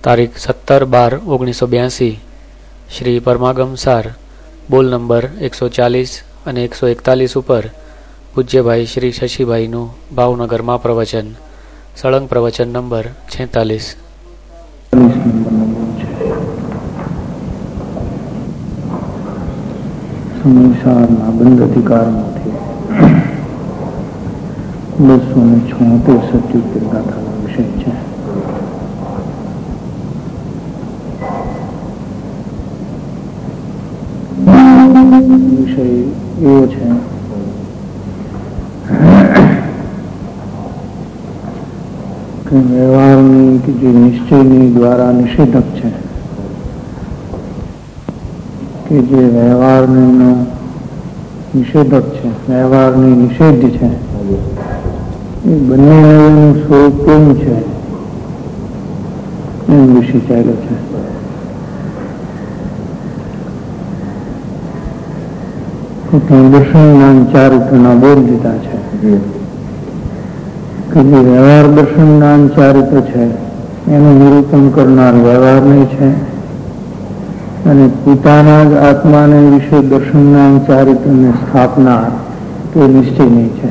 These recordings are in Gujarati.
તારીખ 17/12/1982 શ્રી પરમાગમ સાર બોલ નંબર 140 અને 141 ઉપર પૂજ્યભાઈ શ્રી શશીભાઈનું ભાવનગરમાં પ્રવચન, સળંગ પ્રવચન નંબર 46. સમયસારના બંધ અધિકારમાંથી 276 સત્યોતેર ગાથાનો વિષય છે. વિષય એવો છે કે વ્યવહારની કે જે નિશ્ચયની દ્વારા નિષેધક છે, કે જે વ્યવહારનો નિષેધક છે, વ્યવહારની નિષેધ છે, એ બંનેનું સ્વરૂપ કેવું છે એ વિશે ચાલ્યો છે. દર્શન જ્ઞાન ચારિત્રના બોધ દીધા છે કે જે વ્યવહાર દર્શન જ્ઞાન ચારિત્ર છે એનું નિરૂપણ કરનાર વ્યવહાર નહીં છે, અને પોતાના જ આત્માને વિશે દર્શન જ્ઞાન ચારિત્રને સ્થાપનાર તે નિશ્ચય નહીં છે.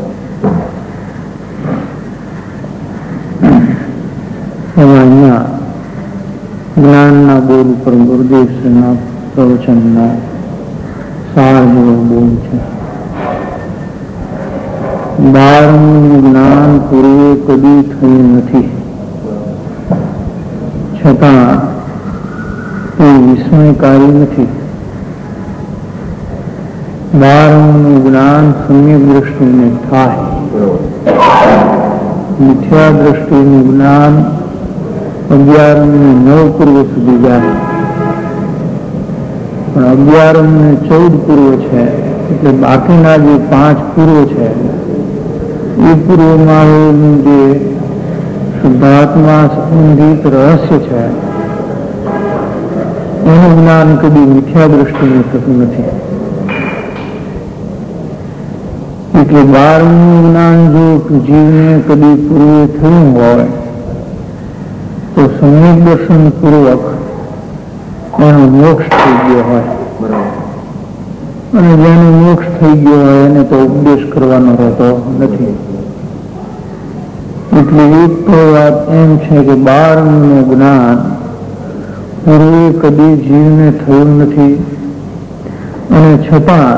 અહીંયા જ્ઞાનના બોધ ઉપર ગુરુદેવશ્રીના પ્રવચનના સાર જેવો બોધ છે. બારનું જ્ઞાન પૂર્વે કદી થયું નથી, છતાં તે વિસ્મયકારી નથી. બારનું જ્ઞાન સમ્યક દ્રષ્ટિને થાય, મિથ્યા દ્રષ્ટિનું જ્ઞાન 11 ને 9 પૂર્વ સુધી જાય, પણ 11 ને 14 પૂર્વ છે, એટલે બાકીના જે 5 પૂર્વ છે એ પૂર્વમાં આવેલું જે શુદ્ધાત્મા સંબંધિત રહસ્ય છે એનું જ્ઞાન કદી મિથ્યા દ્રષ્ટિને થતું નથી. એટલે 12નું જ્ઞાન જો જીવને કદી પૂર્વે થયું હોય તો સમ્યક દર્શન પૂર્વક એનો મોક્ષ થઈ ગયો હોય, અને જેનો મોક્ષ થઈ ગયો હોય એને તો ઉપદેશ કરવાનો રહેતો નથી. એટલે એક તો વાત એમ છે કે 12નું જ્ઞાન પૂર્વે કદી જીવને થયું નથી, અને છતાં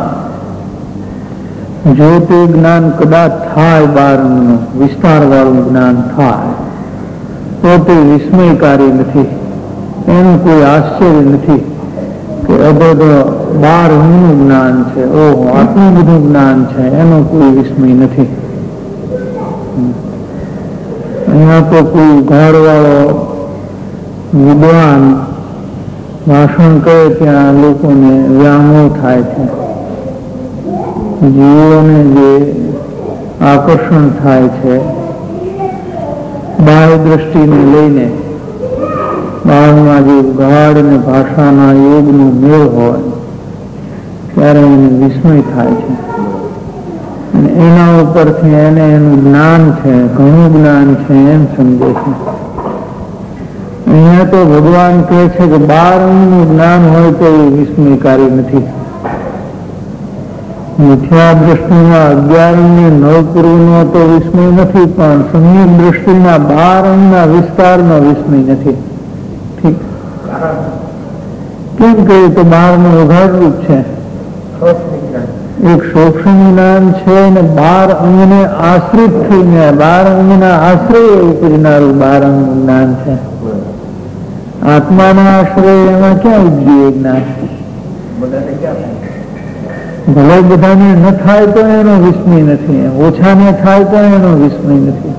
જો તે જ્ઞાન કદાચ થાય, 12નું વિસ્તાર વાળું જ્ઞાન થાય તો તે વિસ્મયકારી નથી, એનું કોઈ આશ્ચર્ય નથી કે અબધ 12નું જ્ઞાન છે, ઓહો આટલું બધું જ્ઞાન છે, એનો કોઈ વિસ્મય નથી. અહીંયા તો કોઈ ઘરવાળો વિદ્વાન ભાષણ કરે ત્યાં લોકોને વ્યામોહ થાય છે, જીવોને જે આકર્ષણ થાય છે બાહ્ય દ્રષ્ટિને લઈને, બહારમાં જે ગાઢ અને ભાષાના યોગનો મેળ હોય ત્યારે એને વિસ્મય થાય છે, અને એના ઉપરથી એને એનું જ્ઞાન છે, ઘણું જ્ઞાન છે એમ સમજે છે. અહીંયા તો ભગવાન કહે છે કે 12નું જ્ઞાન હોય તો એ વિસ્મયકારી નથી. મિથ્યા દ્રષ્ટિના 11 ને 9 પૂર્વનો તો વિસ્મય નથી, પણ સમ્યક દ્રષ્ટિના 12 વિસ્તારનો વિસ્મય નથી. ઠીક કેમ કહ્યું તો 12નું ઉઘાડ રૂપ છે, એક સૂક્ષ્મ જ્ઞાન છે, અને 12 અંગને આશ્રિત થઈને 12 અંગના આશ્રય ઉપજનારું 12નું જ્ઞાન છે. આત્માના આશ્રય એમાં ક્યાં ઉપજ્યું જ્ઞાન? ભલે બધાને ન થાય તો એનો વિસ્મય નથી, ઓછાને થાય તો એનો વિસ્મય નથી.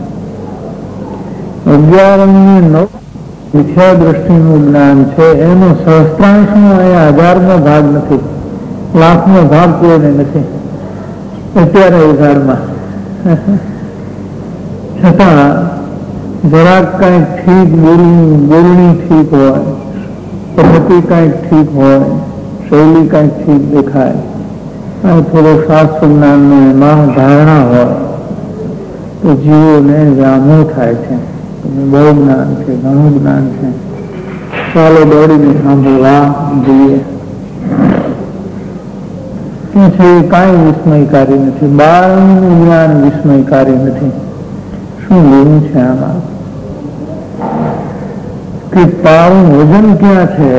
11 ને 9 મિથ્યા દ્રષ્ટિનું જ્ઞાન છે, એનો સહસ્ત્રાંશનો અહીંયા 1000મો ભાગ નથી, લાખનો ભાગ કોઈને નથી અત્યારે ઉઘાડમાં. છતાં જરાક કંઈક ઠીક બોલણી ઠીક હોય, પદ્ધતિ કંઈક ઠીક હોય, શૈલી કંઈક ઠીક દેખાય, અને થોડો શાસ્ત્ર જ્ઞાનનો એમાં ધારણા હોય તો જીવોને વ્યામોહ થાય છે, બહુ જ્ઞાન છે, ઘણું જ્ઞાન છે. ચાલો દોડીને સાંભળવા જોઈએ. છે કાંઈ વિસ્મયકારી નથી, બારનું જ્ઞાન વિસ્મયકારી નથી. શું લેવું છે આમાં? કે તારું વજન ક્યાં છે?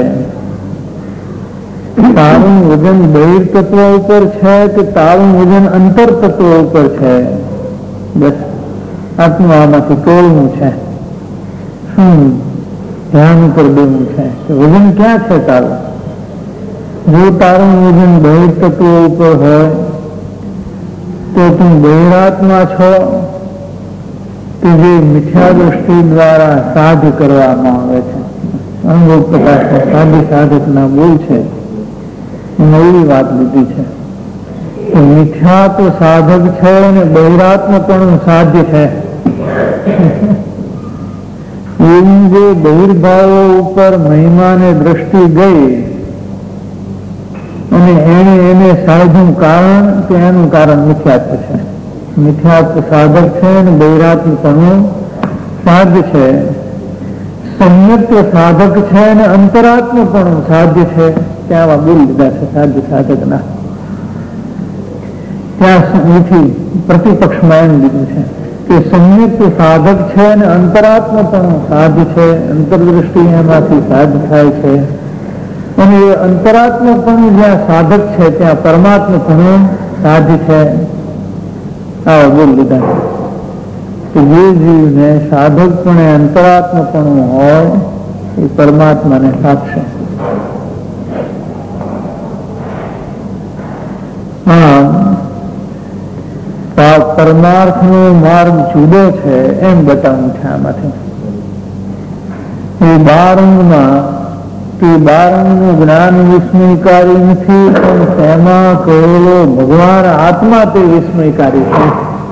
તારું વજન બહિર તત્વ ઉપર છે કે તારું વજન અંતર તત્વ ઉપર છે? બસ આટલું આમાંથી તોડવું છે. શું ધ્યાન ઉપર દેવું છે કે વજન ક્યાં છે તારું? જો તારું વજન બહિર તત્વ ઉપર હોય તો તું બહિરાત્મા છો કે જે મિથ્યા દૃષ્ટિ દ્વારા સાધ કરવામાં આવે છે. અનુભવ પ્રકાશ સાધી સાધકના બોલ છે, નવી વાત લીધી છે. તો મિથ્યા તો સાધક છે અને બહિરાત્મ પણ સાધ્ય છે. એવું જે બહિર્ભાવો ઉપર મહિમાને દ્રષ્ટિ ગઈ અને એને સાધું કારણ કે એનું કારણ મિથ્યાત્વ છે. મિથ્યાત્વ સાધક છે અને બહિરાત્મ પણ સાધ્ય છે. સંયત્વ સાધક છે અને અંતરાત્મ પણ સાધ્ય છે. ત્યાં બોલી લીધા છે સાધ્ય સાધકના. ત્યાં પ્રતિપક્ષમાં એમ લીધું છે કે સંયુક્ત સાધક છે અને અંતરાત્મ પણ સાધ છે. અંતરદ્રષ્ટિ એમાંથી સાધ થાય છે અને એ અંતરાત્મ પણ જ્યાં સાધક છે ત્યાં પરમાત્મ પણ સાધ છે. આવા બોલ લીધા કે જે જીવને સાધક પણ અંતરાત્મ પણ હોય એ પરમાત્માને સાધશે. પરમાર્થનો માર્ગ જુદો છે એમ બતાવવું છે આમાંથી. એ બારંગનું જ્ઞાન વિસ્મયકારી નથી, પણ તેમાં કહેલો ભગવાન આત્મા તે વિસ્મયકારી છે.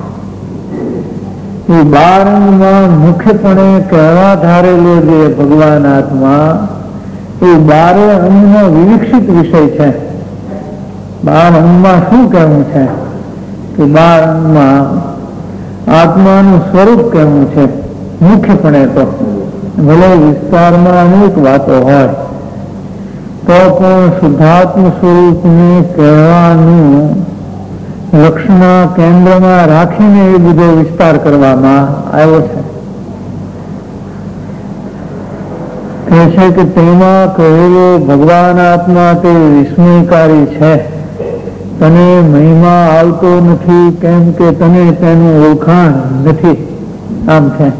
એ બારંગમાં મુખ્યપણે કહેવા ધારેલો જે ભગવાન આત્મા એ બારે અંગનો વિવિક્ષિત વિષય છે. બાર અંગમાં શું કહેવું છે કે બાર અંગમાં આત્માનું સ્વરૂપ કહેવું છે મુખ્યપણે. તો ભલે વિસ્તારમાં અનેક વાતો હોય તો પણ શુદ્ધાત્મ સ્વરૂપને કહેવાનું લક્ષ્યના કેન્દ્રમાં રાખીને એ બધો વિસ્તાર કરવામાં આવ્યો છે. કહે છે કે તેમાં કહેલો ભગવાન આત્મા તે વિસ્મયકારી છે. તને મહિમા આવતો નથી કેમ કે તને તેનું ઓળખાણ નથી. આમ છે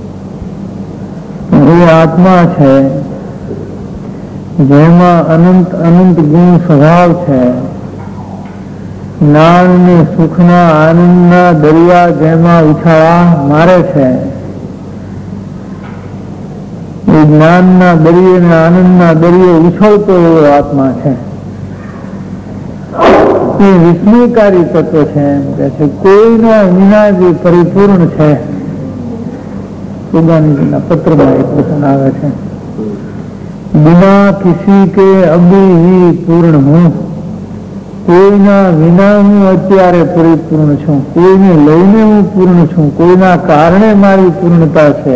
એ આત્મા છે જેમાં અનંત અનંત ગુણ સ્વભાવ છે. જ્ઞાન ને સુખના આનંદના દરિયા જેમાં ઉછાળા મારે છે. એ જ્ઞાનના દરિયે ને આનંદના દરિયે ઉછળતો એવો આત્મા છે. એ વિસ્મયકારી તત્વ છે એમ કે છે. કોઈના વિના જે પરિપૂર્ણ છે. સુદાનીજીના પત્રમાં એક વચન આવે છે, બિના કિસી કે અભી ही પૂર્ણ હું. કોઈના વિના હું અત્યારે પરિપૂર્ણ છું, કોઈને લઈને હું પૂર્ણ છું, કોઈના કારણે મારી પૂર્ણતા છે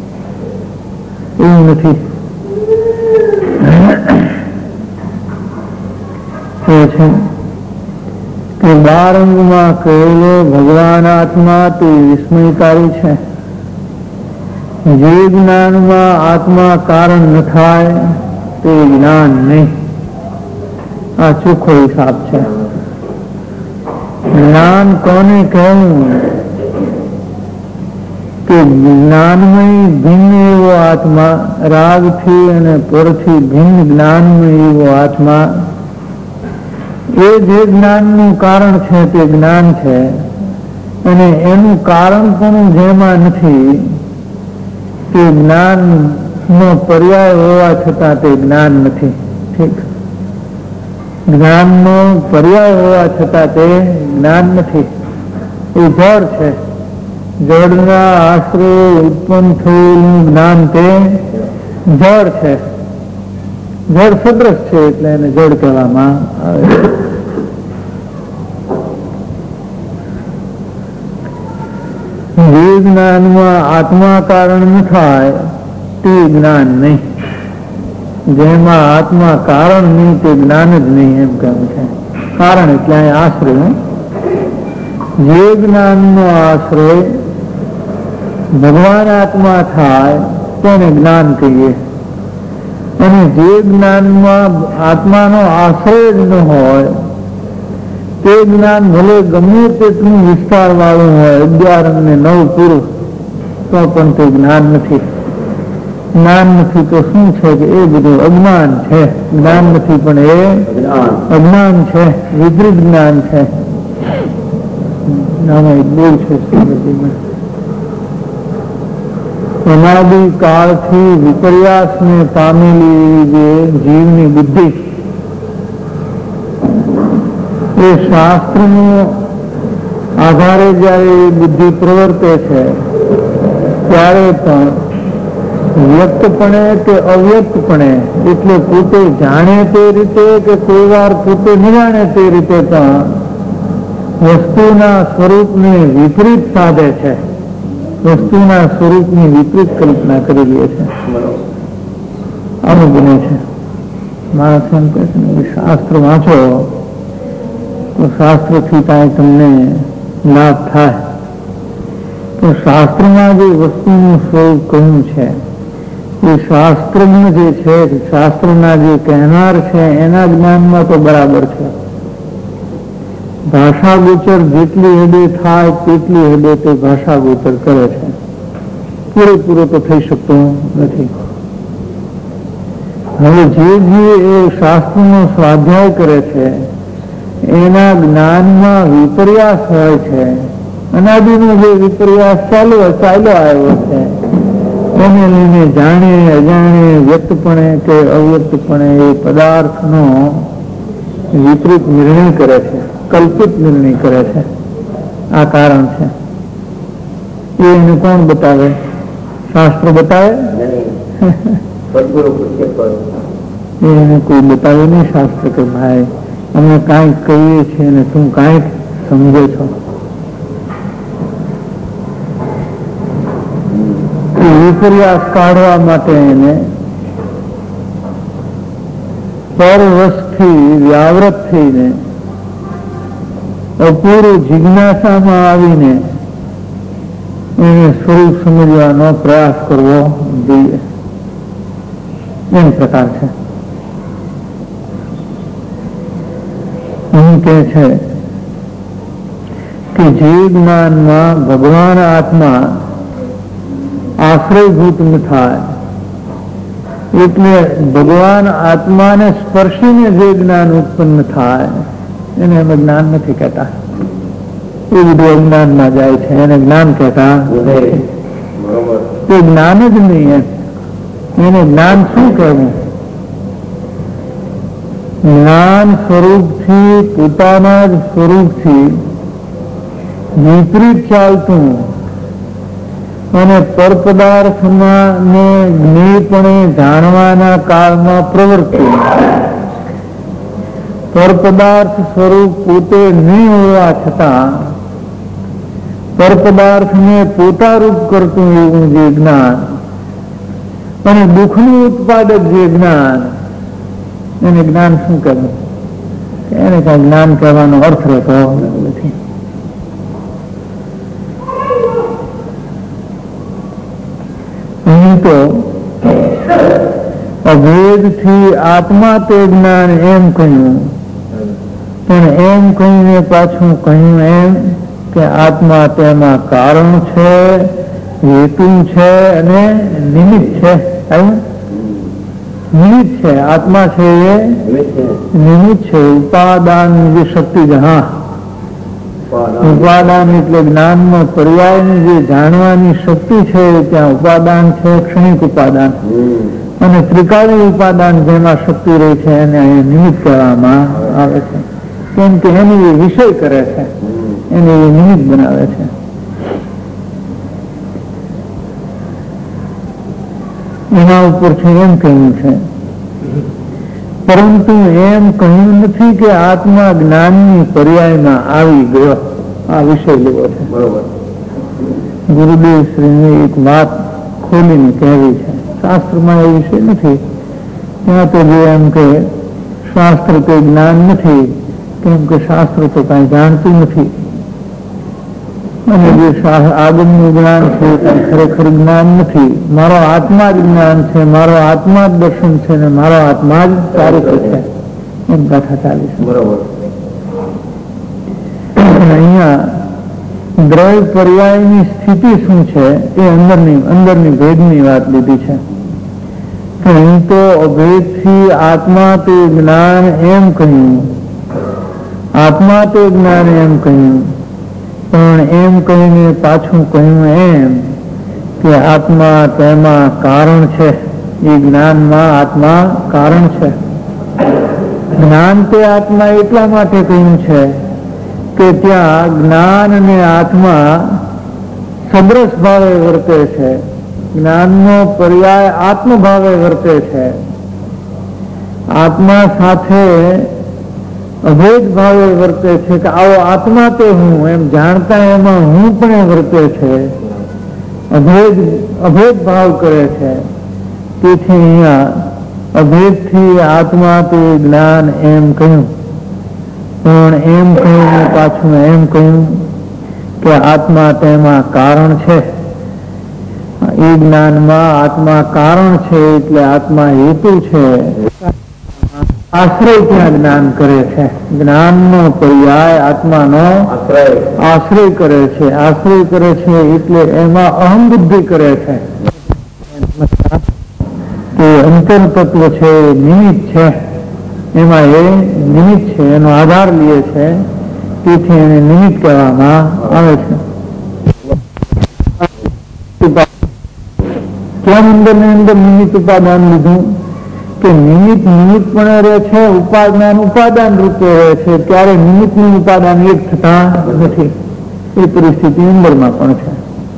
એવું નથી. એ છે કે બારંગમાં કહેલો ભગવાન આત્મા તે વિસ્મયકારી છે. જે જ્ઞાનમાં આત્મા કારણ ન થાય તે જ્ઞાન નહીં. આ ચોખ્ખો હિસાબ છે. જ્ઞાન કોને કહેવું કે જ્ઞાનમય ભિન્ન એવો આત્મા, રાગથી અને પરથી ભિન્ન જ્ઞાનમય એવો આત્મા, એ જે જ્ઞાનનું કારણ છે તે જ્ઞાન છે અને એનું કારણ પણ જેમાં નથી તે જ્ઞાનનો પર્યાય હોવા છતાં તે જ્ઞાન નથી. ઠીક, જ્ઞાનનો પર્યાય હોવા છતાં તે જ્ઞાન નથી. એ જળ છે. જળના આશ્રય ઉત્પન્ન થયેલું જ્ઞાન તે જળ છે. જળ સદ્રશ છે એટલે એને જળ કહેવામાં આવે છે. જે જ્ઞાનમાં આત્મા કારણ ન થાય તે જ્ઞાન નહીં. જેમાં આત્મા કારણ નહીં તે જ્ઞાન જ નહીં એમ કહ્યું છે. કારણ એટલે અહીં આશ્રય, જે જ્ઞાનનો આશ્રય ભગવાન આત્મા થાય તેને જ્ઞાન કહીએ, અને જે જ્ઞાનમાં આત્માનો આશ્રય જ ન હોય તે જ્ઞાન ભલે ગમે તેટલું વિસ્તાર વાળું હોય, 11 અને 9 પુરુષ, તો પણ તે જ્ઞાન નથી. જ્ઞાન નથી તો શું છે કે એ બધું અજ્ઞાન છે. જ્ઞાન નથી પણ એ અજ્ઞાન છે, વિપરીત જ્ઞાન છે. આમાં એક બોલ છે શ્રીમતીમાં, અનાદિ કાળથી વિપર્યાસને પામેલી જે જીવની બુદ્ધિ એ શાસ્ત્રનો આધારે જયારે એ બુદ્ધિ પ્રવર્તે છે ત્યારે પણ વ્યક્તપણે કે અવ્યક્તપણે, એટલે પોતે જાણે તે રીતે કે કોઈ વાર પોતે ન જાણે તે રીતે પણ વસ્તુના સ્વરૂપને વિપરીત સાધે છે, વસ્તુના સ્વરૂપની વિપરીત કલ્પના કરી લે છે. આવું બને છે. માણસ એમ કહે છે ને શાસ્ત્ર વાંચો તો શાસ્ત્રથી કાંઈ તમને લાભ થાય, તો શાસ્ત્રમાં જે વસ્તુનું સ્વરૂપ કહ્યું છે એ શાસ્ત્રજ્ઞ જે છે, શાસ્ત્રના જે કહેનાર છે એના જ્ઞાનમાં તો બરાબર છે. ભાષા ગોચર જેટલી હદે થાય તેટલી હદે તે ભાષા ગોચર કરે છે, પૂરેપૂરો તો થઈ શકતો નથી. હવે જે એ શાસ્ત્રનો સ્વાધ્યાય કરે છે એના જ્ઞાનમાં વિપર્યાસ હોય છે, અનાદિનો જે વિપર્યાસ ચાલ્યો આવ્યો છે એને લઈને જાણે અજાણે વ્યક્તપણે કે અવ્યક્તપણે એ પદાર્થનો વિપરીત નિર્ણય કરે છે, કલ્પિત નિર્ણય કરે છે. આ કારણ છે. એને કોણ બતાવે? શાસ્ત્ર બતાવે? એને કોઈ બતાવે નહીં શાસ્ત્ર કે ભાઈ અમે કાંઈક કહીએ છીએ અને તું કાંઈક સમજે છો. વિપર્યાસ કાઢવા માટે એને પરવશથી વ્યાવૃત થઈને અપૂર્વ જિજ્ઞાસામાં આવીને એને સ્વરૂપ સમજવાનો પ્રયાસ કરવો જોઈએ. એમ પ્રકાર છે. કહે છે કે જે જ્ઞાનમાં ભગવાન આત્મા આશ્રયભૂત ન થાય, એટલે ભગવાન આત્માને સ્પર્શીને જે જ્ઞાન ઉત્પન્ન થાય એને અમે જ્ઞાન નથી કહેતા. એ બધું અજ્ઞાનમાં જાય છે, એને જ્ઞાન કહેતા તે જ્ઞાન જ નહીં. એને જ્ઞાન શું કહેવું? જ્ઞાન સ્વરૂપથી, પોતાના જ સ્વરૂપથી વિપરીત ચાલતું અને પરપદાર્થમાં ને જ્ઞેયપણે જાણવાના કાળમાં પ્રવર્ત્યું, પરપદાર્થ સ્વરૂપ પોતે નહીં હોવા છતાં પરપદાર્થને પોતારૂપ કરતું એવું જે જ્ઞાન અને દુઃખનું ઉત્પાદક જે જ્ઞાન, એને જ્ઞાન શું કહેવું? એને કઈ જ્ઞાન કહેવાનો અર્થ રહેતો નથી. અહીં તો અભેદથી આત્મા તે જ્ઞાન એમ કહ્યું, પણ એમ કહીને પાછું કહ્યું એમ કે આત્મા તેમાં કારણ છે, હેતુ છે અને નિમિત્ત છે. નિમિત્ત છે. આત્મા છે એ નિમિત્ત છે. ઉપાદાન જે શક્તિ, હા, ઉપાદાન એટલે જ્ઞાનનો પર્યાયની જે જાણવાની શક્તિ છે ત્યાં ઉપાદાન છે, ક્ષણિક ઉપાદાન. અને ત્રિકાળી ઉપાદાન જેમાં શક્તિ રહી છે એને અહીંયા નિમિત્ત કહેવામાં આવે છે. કેમ કે એની એ વિષય કરે છે, એને એ નિમિત્ત બનાવે છે. એના ઉપરથી એમ કહ્યું છે, પરંતુ એમ કહ્યું નથી કે આત્મા જ્ઞાનની પર્યાયમાં આવી ગયો. આ વિષય લેવો છે. બરોબર. ગુરુદેવ શ્રીની એક વાત ખોલીને કહેવી છે. શાસ્ત્રમાં એ વિષય નથી, ત્યાં તો જે એમ કે શાસ્ત્ર તે જ્ઞાન નથી, કેમ કે શાસ્ત્ર તો કાંઈ જાણતું નથી, અને જે આગળનું જ્ઞાન છે તે ખરેખર જ્ઞાન નથી. મારો આત્મા જ જ્ઞાન છે, મારો આત્મા જ દર્શન છે, ને મારો આત્મા જ ચારિત્ર છે, એમ કથા ચાલી છે. બરોબર. અહીંયા દ્રવ્ય પર્યાયની સ્થિતિ શું છે એ અંદરની ભેદની વાત લીધી છે. અહીં તો અભેદથી આત્મા તે જ્ઞાન એમ કહ્યું, આત્મા તે જ્ઞાન એમ કહ્યું, પણ એમ કહીને પાછું કહ્યું એમ કે આત્મા તેમાં કારણ છે. એ જ્ઞાનમાં આત્મા કારણ છે. જ્ઞાન તે આત્મા એટલા માટે કહ્યું છે કે ત્યાં જ્ઞાન અને આત્મા સદ્રશ ભાવે વર્તે છે. જ્ઞાનનો પર્યાય આત્મભાવે વર્તે છે. આત્મા સાથે અભેદ ભાવે વર્તે છે કે આવો આત્મા તે હું એમ જાણતા એમાં હું પણ વર્તે છે, અભેદ ભાવ કરે છે. તેથી અહીંયા અભેદથી આત્મા તે જ્ઞાન એમ કહ્યું, પણ એમ કહ્યું પાછું એમ કહ્યું કે આત્મા તેમાં કારણ છે. એ જ્ઞાનમાં આત્મા કારણ છે એટલે આત્મા હેતુ છે. આશ્રય ત્યાં જ્ઞાન કરે છે. જ્ઞાનનો પર્યાય આત્માનો આશ્રય કરે છે. આશ્રય કરે છે એટલે એમાં અહમ બુદ્ધિ કરે છે. કે અંતર તત્વ છે, નિમિત્ત છે, એમાં એ નિમિત્ત છે, એનો આધાર લે છે, તેથી એને નિમિત્ત કહેવામાં આવે છે. કેમ અંદર નિમિત્ત ઉપાદાન લીધું? કે નિમિત્ત પણ રહે છે, ઉપાદાન રૂપે રહે છે, ત્યારે નિમિત્તનું ઉપાદાન એક થતા નથી. એ પરિસ્થિતિ અંદરમાં પણ છે.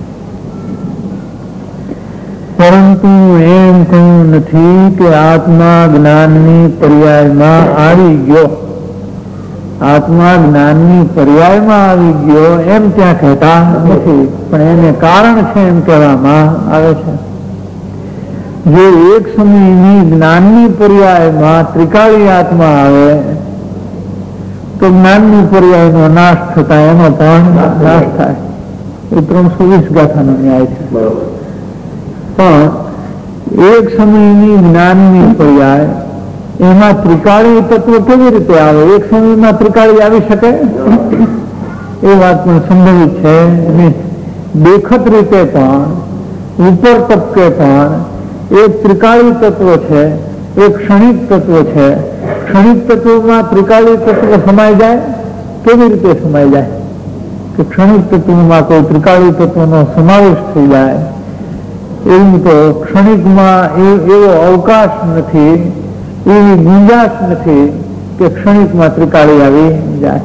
પરંતુ એમ કહ્યું નથી કે આત્મા જ્ઞાનની પર્યાયમાં આવી ગયો. આત્મા જ્ઞાનની પર્યાયમાં આવી ગયો એમ ત્યાં કહેતા નથી, પણ એને કારણ છે એમ કહેવામાં આવે છે. જો એક સમયની જ્ઞાનની પર્યાયમાં ત્રિકાળી આત્મા આવે તો જ્ઞાનની પર્યાયનો નાશ થતા એનો પણ નાશ થાય. એ 320 ગાથાનો ન્યાય છે. પણ એક સમયની જ્ઞાનની પર્યાય એમાં ત્રિકાળી તત્વ કેવી રીતે આવે? એક સમયમાં ત્રિકાળી આવી શકે એ વાત પણ સંભવિત છે. અને દેખત રીતે પણ ઉપર તબકે પણ એક ત્રિકાળી તત્વ છે, એક ક્ષણિક તત્વ છે. ક્ષણિક તત્વમાં ત્રિકાળી તત્વ સમાઈ જાય. કેવી રીતે સમાઈ જાય? કે ક્ષણિક તત્વમાં કોઈ ત્રિકાળી તત્વનો સમાવેશ થઈ જાય. એવું તો ક્ષણિકમાં એવો અવકાશ નથી, એવી ગુંજાશ નથી કે ક્ષણિકમાં ત્રિકાળી આવી જાય.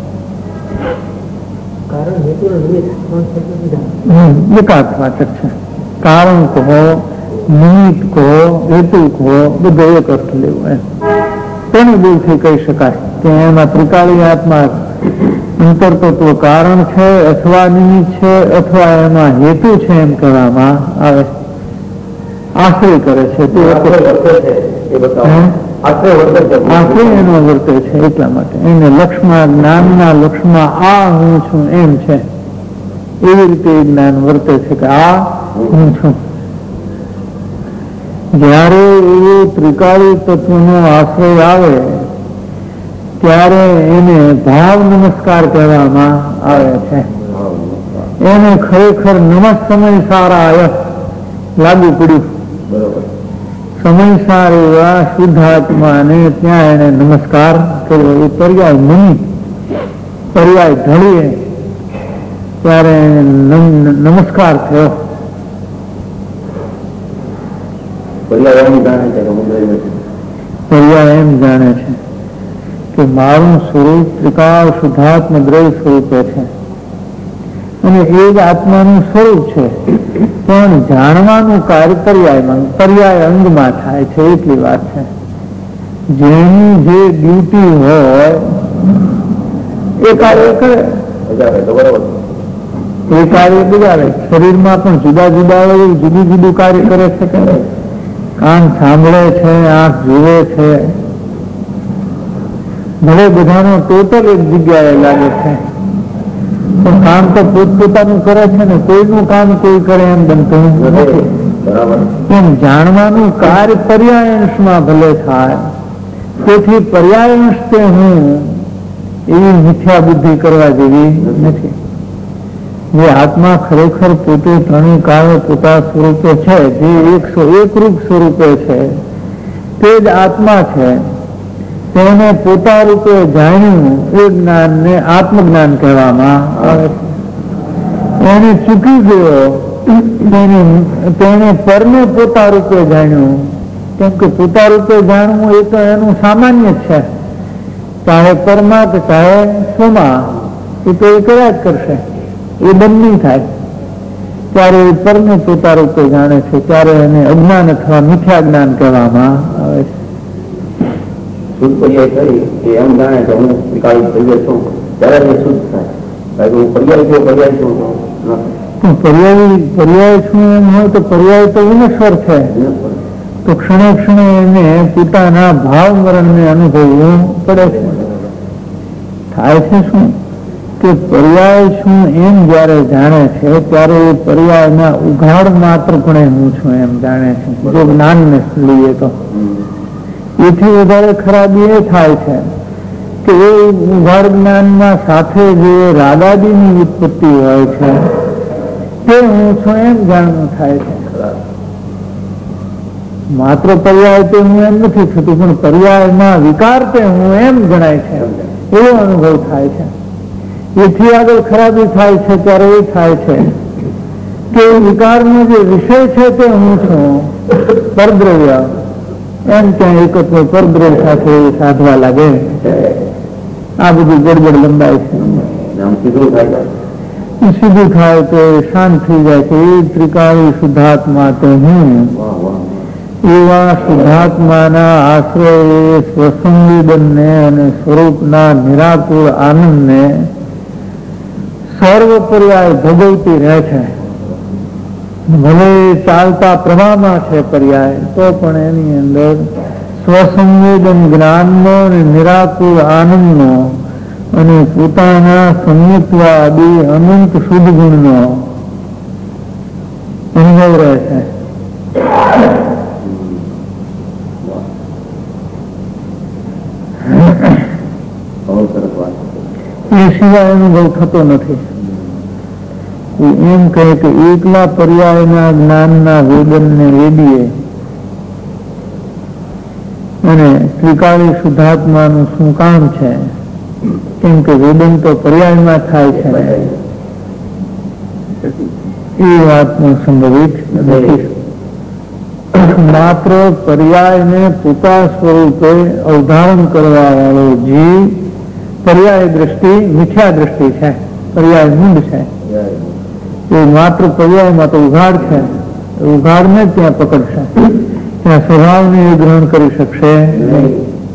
એકાર્થવાચક છે. કારણ કહો, નિમિત્ત કહો, હેતુ કહો, બધો એક અર્થ લેવો. એમ તેને દૂરથી કહી શકાય કે એમાં ત્રિકાળી આત્મા અંતર તત્વ કારણ છે અથવા નિમિત્ત છે અથવા એમાં હેતુ છે એમ કહેવામાં આવે. આશ્રય કરે છે તે આશ્રય એનો વર્તે છે. એટલા માટે એને લક્ષ્મણ, જ્ઞાનના લક્ષ્મણ આ હું છું એમ છે. એવી રીતે જ્ઞાન વર્તે છે કે આ હું છું. જ્યારે એવું ત્રિકાળી તત્વનો આશ્રય આવે ત્યારે એને ભાવ નમસ્કાર કહેવામાં આવે છે. એને ખરેખર નમઃ સમય સારા લાગુ પડ્યું. સમયસાર એવા શુદ્ધાત્માને ત્યાં એને નમસ્કાર કર્યો. એ પર્યાય નિમિત્ત, પર્યાય ઢળીએ ત્યારે નમસ્કાર થયો. પર્યાય એમ જાણે છે કે મારું સ્વરૂપ ત્રિકાળ શુદ્ધાત્મ દ્રવ્ય સ્વરૂપે છે અને એ જ આત્માનું સ્વરૂપ છે. પણ જાણવાનું કાર્ય પર્યાય અંગમાં થાય છે. એટલી વાત છે. જેની જે ડ્યુટી હોય એ કાર્ય કરે, એ કાર્ય બજાવે. શરીરમાં પણ જુદા જુદા જુદું જુદું કાર્ય કરે છે કે કાન સાંભળે છે, આંખ જુએ છે, ભલે બધાનો ટોટલ એક જગ્યાએ લાગે છે, પણ કામ તો પોતપોતાનું કરે છે ને, કોઈનું કામ કોઈ કરે એમ બનતું નથી. એમ જાણવાનું કાર્ય પર્યાયંશમાં ભલે થાય, તેથી પર્યાયંશ તે હું એવી મિથ્યા બુદ્ધિ કરવા જેવી નથી. જે આત્મા ખરેખર પોતે ત્રણેય કાળે પોતા સ્વરૂપે છે, જે 101 રૂપ સ્વરૂપે છે, તે જ આત્મા છે. તેને પોતા રૂપે જાણ્યું એ જ્ઞાનને આત્મજ્ઞાન કહેવામાં આવે છે. એને ચૂકી ગયો, તેને પરને પોતા રૂપે જાણ્યું. કેમ કે પોતા રૂપે જાણવું એ તો એનું સામાન્ય જ છે, ચાહે પરમાં કે ચાહે સ્વમાં, એ તો એ કર્યા જ કરશે. એ બંને થાય ત્યારે એ પરને પોતા રૂપે જાણે છે, ત્યારે એને અજ્ઞાન અથવા મિથ્યા જ્ઞાન કહેવામાં આવે છે. શુદ્ધ પર્યાય કરી એ એમ જાણે કે હું વિકારી પર્યાય છું, ત્યારે એ શુદ્ધ થાય. કારણ કે હું પર્યાય છું પર્યાય છું એમ હોય તો પર્યાય તો વિનશ્વર છે, તો ક્ષણે ક્ષણે એને પોતાના ભાવ મરણને અનુભવવું પડે છે. થાય છે શું કે પર્યાય છું એમ જયારે જાણે છે, ત્યારે એ પર્યાયના ઉઘાડ માત્ર પણ હું છું એમ જાણે છે. જો જ્ઞાનને લઈએ તો એથી વધારે ખરાબી એ થાય છે કે એ ઉઘાડ જ્ઞાનમાં સાથે જે રાગાદીની ઉત્પત્તિ હોય છે તે હું છું એમ જાણવું થાય છે. માત્ર પર્યાય તે હું એમ નથી થતું, પણ પર્યાયમાં વિકાર તે હું એમ જણાય છે, એવો અનુભવ થાય છે. એથી આગળ ખરાબી થાય છે ત્યારે એ થાય છે કે વિકારનો જે વિષય છે તે હું છું પરદ્રવ્ય, એમ ત્યાં એકત્વ પરદ્રવ્ય સાથે સાધવા લાગે. આ બધું ગડબડ લંબાય છે. સીધું થાય તો શાંત થઈ જાય છે. એ ત્રિકાળી શુદ્ધાત્મા તો હું, એવા શુદ્ધાત્માના આશ્રય સ્વસંવેદનને અને સ્વરૂપના નિરાકુળ આનંદને સર્વ પર્યાય ભોગવતી રહે છે. ભલે ચાલતા પ્રવાહમાં છે પર્યાય, તો પણ એની અંદર સ્વસંવેદન જ્ઞાનનો અને નિરાકુળ આનંદનો અને પોતાના સંયુક્તવાદી અનંત શુદ્ધ ગુણનો અનુભવ રહે છે. એ સિવાય અનુભવ થતો નથી. એમ કહે કે એકલા પર્યાયના જ્ઞાનના વેદનને વેદીએ અને ત્રિકાળી શુદ્ધાત્માનું શું કામ છે? કેમ કે વેદન તો પર્યાયમાં થાય છે, એ વાતમાં સંભવિત નથી. માત્ર પર્યાયને પોતા સ્વરૂપે અવધારણ કરવા વાળો જીવ પર્યાય દ્રષ્ટિ મિથ્યા દ્રષ્ટિ છે, પર્યાય મૂંડ છે. એ માત્ર પર્યાયમાં તો ઉઘાડ છે, ઉઘાડને ત્યાં પકડશે, ત્યાં સ્વભાવને એ ગ્રહણ કરી શકશે નહીં.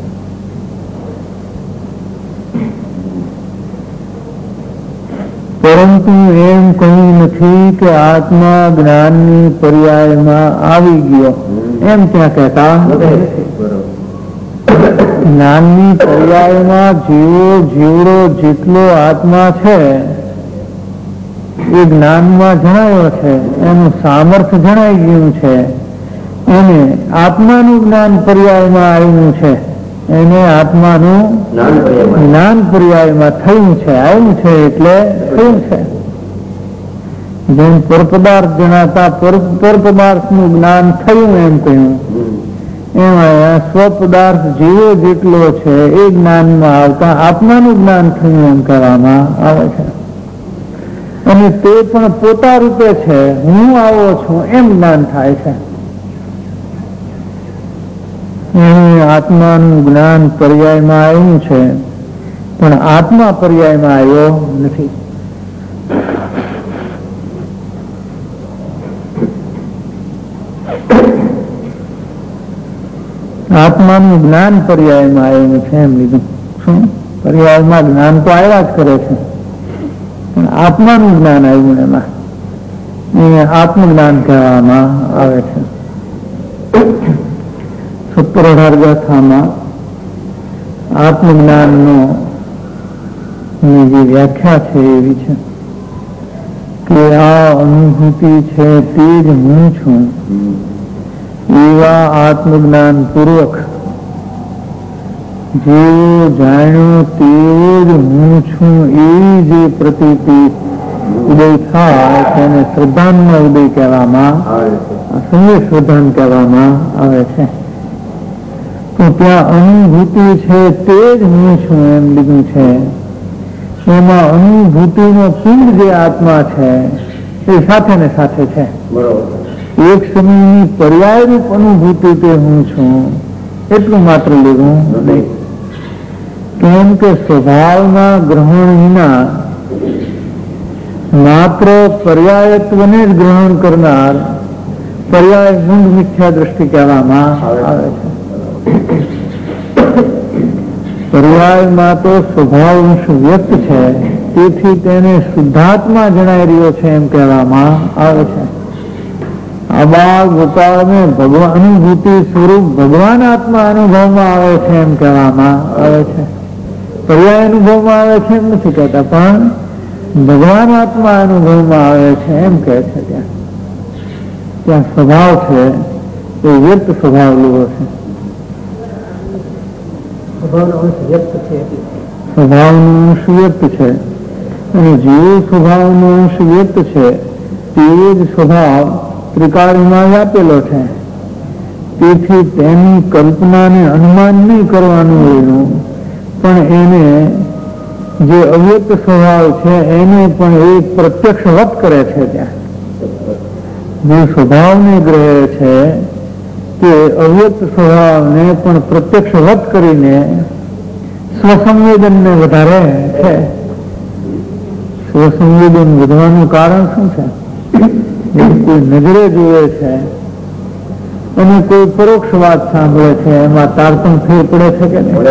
પરંતુ એમ કહ્યું નથી કે આત્મા જ્ઞાનની પર્યાયમાં આવી ગયો, એમ ત્યાં કહેતા જ્ઞાનની પર્યાયમાં જીવડો જેટલો આત્મા છે એ જ્ઞાનમાં જણાયો છે, એનું સામર્થ્ય જણાઈ ગયું છે, એને આત્માનું જ્ઞાન પર્યાયમાં આવ્યું છે, એને આત્માનું જ્ઞાન પર્યાયમાં થયું છે, આવ્યું છે એટલે થયું છે. જેમ પરપદાર્થ જણાતા પરપદાર્થનું જ્ઞાન થયું એમ કહ્યું, એમાં સ્વપદાર્થ જીવો જેટલો છે એ જ્ઞાનમાં આવતા આત્માનું જ્ઞાન થયું એમ કહેવામાં આવે છે. અને તે પણ પોતા રૂપે છે, હું આવો છું એમ જ્ઞાન થાય છે. આત્માનું જ્ઞાન પર્યાયમાં આવ્યું છે, પણ આત્મા પર્યાયમાં આવ્યો નથી. આત્માનું જ્ઞાન પર્યાયમાં આવ્યું છે એમ લીધું. શું પર્યાયમાં જ્ઞાન તો આવ્યા જ કરે છે, પણ આત્માનું જ્ઞાન આવ્યું એમાં, એ આત્મજ્ઞાન કહેવામાં આવે છે. 17-18 ગાથામાં આત્મજ્ઞાનનો ની જે વ્યાખ્યા છે એવી છે કે આ અનુભૂતિ છે તે જ હું છું એવા આત્મજ્ઞાન પૂર્વક જેવો જાણ્યો તેવો જ હું છું એવી જે પ્રતીતિ ઉદય થાય તેને શ્રદ્ધાનો ઉદય કહેવામાં સૌએ શ્રદ્ધાન કહેવામાં આવે છે. તો ત્યાં અનુભૂતિ છે તે જ હું છું એમ લીધું છે. એમાં અનુભૂતિનો પિંડ જે આત્મા છે એ સાથે ને સાથે છે. એક સમયની પર્યાયરૂપ અનુભૂતિ તે હું છું એટલું માત્ર લીધું નહીં. કેમ કે સ્વભાવના ગ્રહણ વિના માત્ર પર્યાયત્વને જ ગ્રહણ કરનાર પર્યાય મૂળ મિથ્યા દ્રષ્ટિ કહેવામાં આવે છે. પર્યાયમાં તો સ્વભાવ અંશ વ્યક્ત છે તેથી તેને શુદ્ધાત્મા જણાઈ રહ્યો છે એમ કહેવામાં આવે છે. આબા ગોપાળને ભગવાન અનુભૂતિ સ્વરૂપ ભગવાન આત્મા અનુભવમાં આવે છે એમ કહેવામાં આવે છે. પર્યાય અનુભવમાં આવે છે એમ નથી કહેતા પણ ભગવાન આત્મા અનુભવમાં આવે છે એમ કહે છે. ત્યાં સ્વભાવ છે એ વ્યક્ત સ્વભાવ લેવો છે. સ્વભાવનો અંશ વ્યક્ત છે અને જેવો સ્વભાવનો અંશ વ્યક્ત છે તેવો જ સ્વભાવ ત્રિકાળીમાં વ્યાપેલો છે. તેથી તેની કલ્પનાને અનુમાન નહીં કરવાનું એનું પણ એને જે અવ્યક્ત સ્વભાવ છે એને પણ એક પ્રત્યક્ષવત કરે છે. ત્યાં જે સ્વભાવને ગ્રહે છે તે અવ્યક્ત સ્વભાવને પણ પ્રત્યક્ષવત કરીને સ્વસંવેદનને વધારે છે. સ્વસંવેદન વધવાનું કારણ શું છે? કોઈ નજરે જુએ છે અને કોઈ પરોક્ષ વાત સાંભળે છે એમાં તારતમ ફેર પડે છે કે નહીં?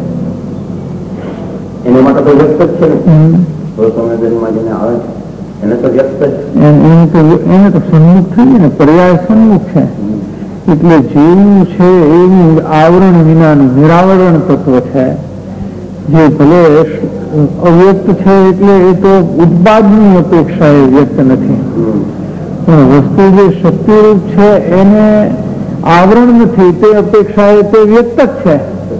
એના માટે તો વ્યક્ત જ છે સ્વસંવેદનમાં જેને આવે છે એને તો વ્યક્ત જ એને તો સન્મુખ થઈ ને પર્યાય સન્મુખ છે. એટલે જેવું છે એવું આવરણ વિનાનું નિરાવરણ તત્વ છે જે ભલે અવ્યક્ત છે એટલે એ તો ઉત્પાદની અપેક્ષા એ વ્યક્ત નથી પણ વસ્તુ જે શક્તિરૂપ છે એને આવરણ નથી તે અપેક્ષા એ તે વ્યક્ત જ છે.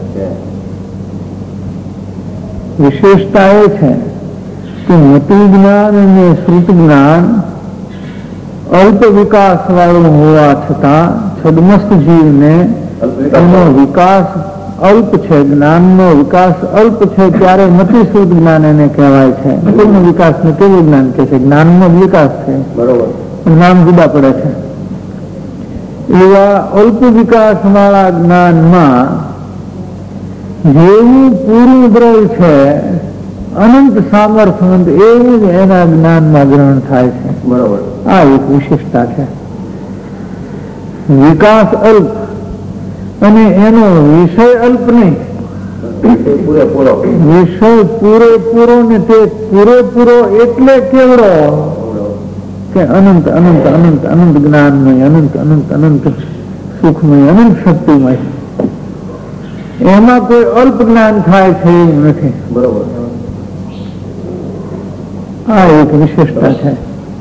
વિશેષતા એ છે કે મતિ જ્ઞાન અને શ્રુત જ્ઞાન અલ્પ વિકાસ વાળું હોવા છતાં છદમસ્ત જીવને એનો વિકાસ અલ્પ છે, જ્ઞાનનો વિકાસ અલ્પ છે ત્યારે મતિ શ્રુત જ્ઞાન એને કહેવાય છે. મતિનો વિકાસ ને કેવું જ્ઞાન કે છે? જ્ઞાનનો વિકાસ છે, બરોબર, નામ જુદા પડે છે. એવા અલ્પ વિકાસ વાળા જ્ઞાનમાં જેવું પૂરું દ્રવ્ય છે અનંત સામર્થ્યવંત એવું જ એના જ્ઞાનમાં ગ્રહણ થાય છે. બરોબર, આ એક વિશેષતા છે. વિકાસ અલ્પ અને એનો વિષય અલ્પ નહીં, વિષય પૂરેપૂરો ને તે પૂરેપૂરો એટલે કેવડો કે અનંત અનંત અનંત અનંત જ્ઞાનમય, અનંત અનંત અનંત સુખમય, અનંત શક્તિમય. એમાં કોઈ અલ્પ જ્ઞાન થાય છે એવું નથી. બરોબર, આ એક વિશેષતા છે.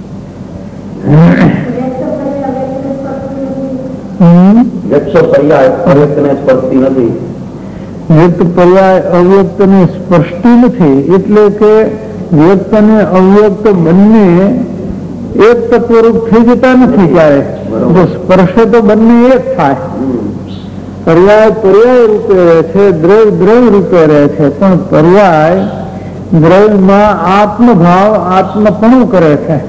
વ્યક્ત પર્યાય અવ્યક્તને સ્પર્શતી નથી. વ્યક્ત પર્યાય અવ્યક્તને સ્પર્શતી નથી એટલે કે વ્યક્ત અને અવ્યક્ત બંને એક તત્વરૂપ થઈ જતા નથી. ક્યારે જો સ્પર્શે તો બંને એક થાય. પર્યાય પર્યાય રૂપે રહે છે, દ્રવ્ય દ્રવ્ય રૂપે રહે છે, પણ પર્યાય દ્રવ્યમાં આત્મભાવ આત્મપણું કરે છે.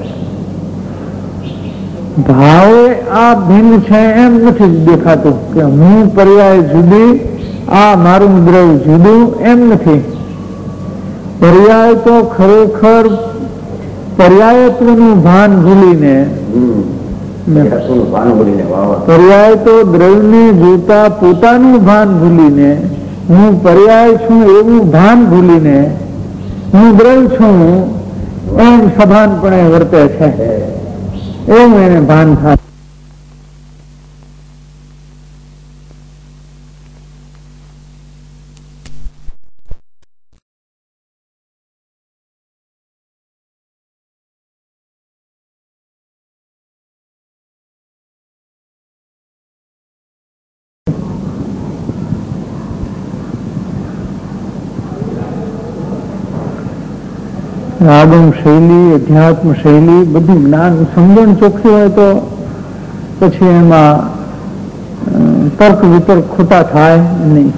ભાવે આ ભિન્ન છે એમ નથી દેખાતું કે હું પર્યાય જુદી, આ મારું દ્રવ્ય જુદું એમ નથી. પર્યાય તો ખરેખર પર્યાયત્વનું ભાન ભૂલીને, પર્યાય તો દ્રવ્યને જોતા પોતાનું ભાન ભૂલીને, હું પર્યાય છું એવું ભાન ભૂલીને હું દ્રવ્ય છું એમ સભાનપણે વર્તે છે. એવું એને ભાન થાય. આગમ શૈલી, અધ્યાત્મ શૈલી બધું જ્ઞાન સમજણ ચોખ્ખી હોય તો પછી એમાં તર્ક વિતર્ક ખોટા થાય નહીં.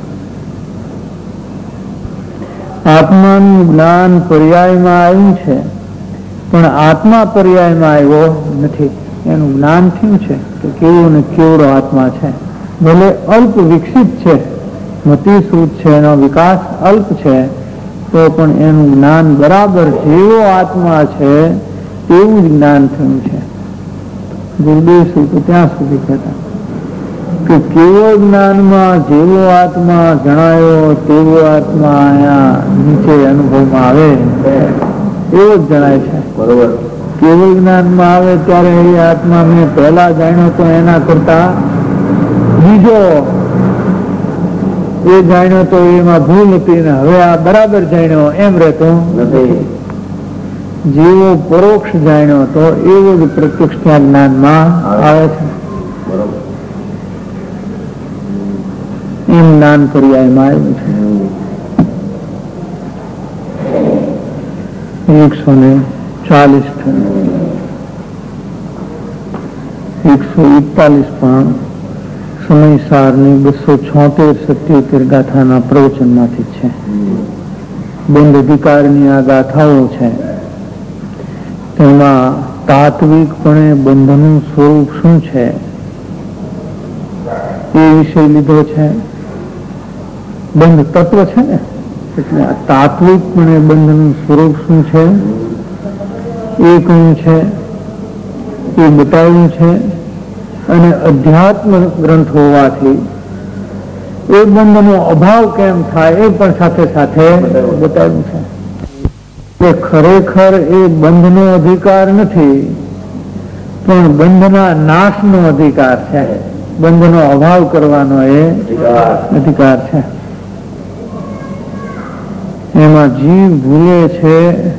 આત્માનું જ્ઞાન પર્યાયમાં આવ્યું છે પણ આત્મા પર્યાયમાં આવ્યો નથી. એનું જ્ઞાન થયું છે કે કેવો ને કેવડો આત્મા છે. ભલે અલ્પ વિકસિત છે, મતિશ્રુત છે, એનો વિકાસ અલ્પ છે, તો પણ એનું જ્ઞાન બરાબર જેવો આત્મા છે એવું જ જ્ઞાન થયું છે. ગુરુદેવ શ્રી તો ત્યાં સુધી કહેતા કે કેવો જ્ઞાનમાં જેવો આત્મા જણાયો તેવો આત્મા અહીંયા નીચે અનુભવમાં આવે એવો જ જણાય છે. બરોબર. કેવળ જ્ઞાનમાં આવે ત્યારે એ આત્મા મેં પહેલા જાણ્યો તો એના કરતા બીજો એ જાણ્યો તો એમાં ભૂલ હતી ને હવે આ બરાબર જાણ્યો એમ રહેતો નથી. જેવો પરોક્ષ જાણ્યો તો એવું જ પ્રત્યક્ષ ત્યાં જ્ઞાનમાં આવે છે. બરોબર. એમ જ્ઞાન પર્યાયમાં આવ્યું છે. 140 141 પણ સમયસારની 276-77 ગાથાના પ્રવચનમાંથી છે. બંધ અધિકારની આ ગાથાઓ છે. તેમાં તાત્વિકપણે બંધનું સ્વરૂપ શું છે એ વિષય લીધો છે. બંધ તત્વ છે ને, એટલે તાત્વિકપણે બંધનું સ્વરૂપ શું છે એ કહ્યું છે, એ બતાવ્યું છે. અને અધ્યાત્મ ગ્રંથ હોવાથી એ બંધનો અભાવ કેમ થાય એ પણ સાથે સાથે બતાવ્યું છે. એ ખરેખર એ બંધનો અધિકાર નથી પણ બંધના નાશનો અધિકાર છે. બંધનો અભાવ કરવાનો એ અધિકાર છે. એમાં જીવ ભૂલે છે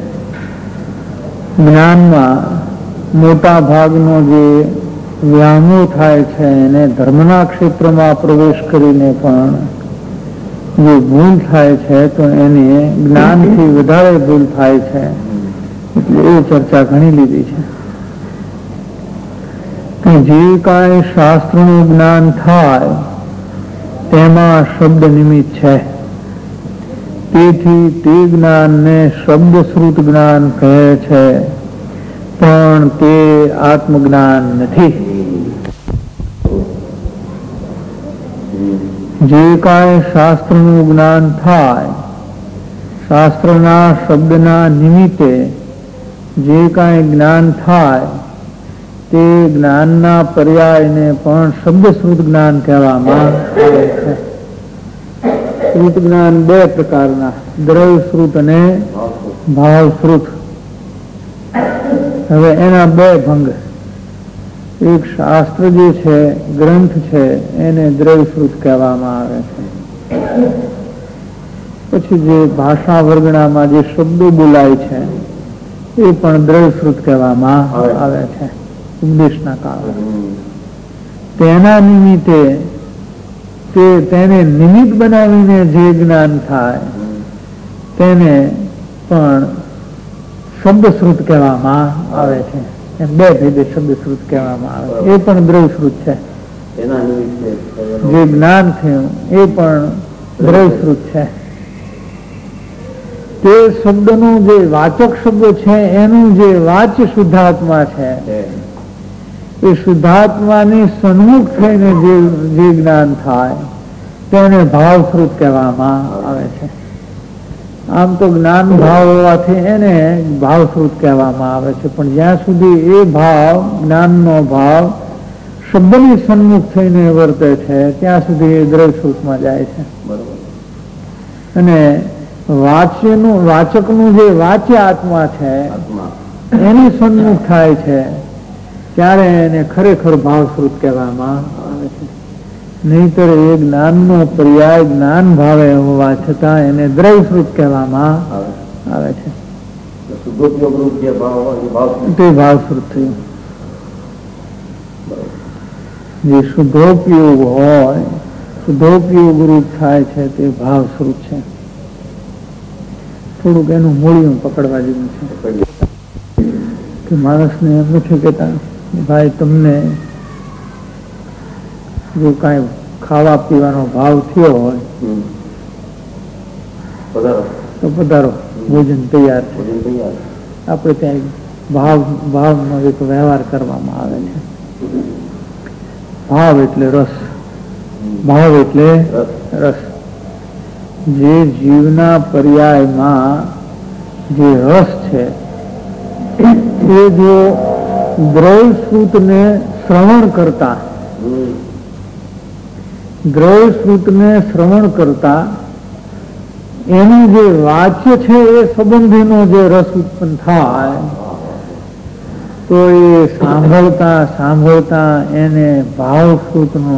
જ્ઞાનમાં મોટા ભાગનો જે વ્યામો થાય છે એને ધર્મના ક્ષેત્રમાં પ્રવેશ કરીને પણ જે ભૂલ થાય છે તો એને જ્ઞાનથી વધારે ભૂલ થાય છે. એટલે એ ચર્ચા ઘણી લીધી છે કે જે કાંઈ શાસ્ત્રનું જ્ઞાન થાય તેમાં શબ્દ નિમિત્ત છે. તેથી તે જ્ઞાનને શબ્દશ્રુત જ્ઞાન કહે છે પણ તે આત્મજ્ઞાન નથી. જે કાંઈ શાસ્ત્રનું જ્ઞાન થાય, શાસ્ત્રના શબ્દના નિમિત્તે જે કાંઈ જ્ઞાન થાય તે જ્ઞાનના પર્યાયને પણ શબ્દશ્રુત જ્ઞાન કહેવામાં આવે છે. શ્રુત જ્ઞાન બે પ્રકારના, દ્રવ્યશ્રુત અને ભાવશ્રુત. હવે એના બે ભંગ. એક શાસ્ત્ર જે છે, ગ્રંથ છે, એને દ્રવ્યશ્રુત કહેવામાં આવે છે. પછી જે ભાષા વર્ગણામાં જે શબ્દો બોલાય છે એ પણ દ્રવ્યશ્રુત કહેવામાં આવે છે. ઉપદેશના કારણે તેના નિમિત્તે તેને નિમિત્ત બનાવીને જે જ્ઞાન થાય તેને પણ શબ્દશ્રુત કહેવામાં આવે છે. એમ બે ભેદે શબ્દશ્રુત કહેવામાં આવે છે. એ પણ દ્રવ્યશ્રુત છે. જે જ્ઞાન થયું એ પણ દ્રવ્યશ્રુત છે. તે શબ્દનું જે વાચક શબ્દ છે એનું જે વાચ્ય શુદ્ધાત્મા છે એ શુદ્ધાત્માની સન્મુખ થઈને જે જ્ઞાન થાય તેને ભાવશ્રુત કહેવામાં આવે છે. આમ તો જ્ઞાન ભાવ હોવાથી એને ભાવશ્રુત કહેવામાં આવે છે, પણ જ્યાં સુધી એ ભાવ, જ્ઞાનનો ભાવ શબ્દની સન્મુખ થઈને વર્તે છે ત્યાં સુધી એ દ્રવ્યશ્રુતમાં જાય છે. અને વાચકનું જે વાચ્ય આત્મા છે એની સન્મુખ થાય છે ત્યારે એને ખરેખર ભાવશ્રુત કહેવામાં આવે છે. નહીતર એ જ્ઞાનનો પર્યાય જ્ઞાન ભાવે હોવા છતાં એને દ્રવ્યશ્રુત કહેવામાં આવે છે. તે ભાવશ્રુત થયું. જે શુદ્ધોપયોગ હોય, શુદ્ધોપયોગ રૂપ થાય છે તે ભાવશ્રુત છે. થોડુંક એનું મૂળિયું પકડવા જેવું છે કે માણસને એમ નથી કહેતા ભાઈ તમને જો કાંઈ ખાવા પીવાનો ભાવ થયો હોય તો પધારો, ભોજન તૈયાર છે. આપણે ત્યાં ભાવનો એક વ્યવહાર કરવામાં આવે છે. ભાવ એટલે રસ, ભાવ એટલે રસ. જે જીવના પર્યાયમાં જે રસ છે એ જો દ્રવ્ય શ્રુતને શ્રવણ કરતા એનું જે વાચ્ય છે એ સંબંધીનો જે રસ ઉત્પન્ન થાય તો એ સાંભળતા એને ભાવશ્રુતનો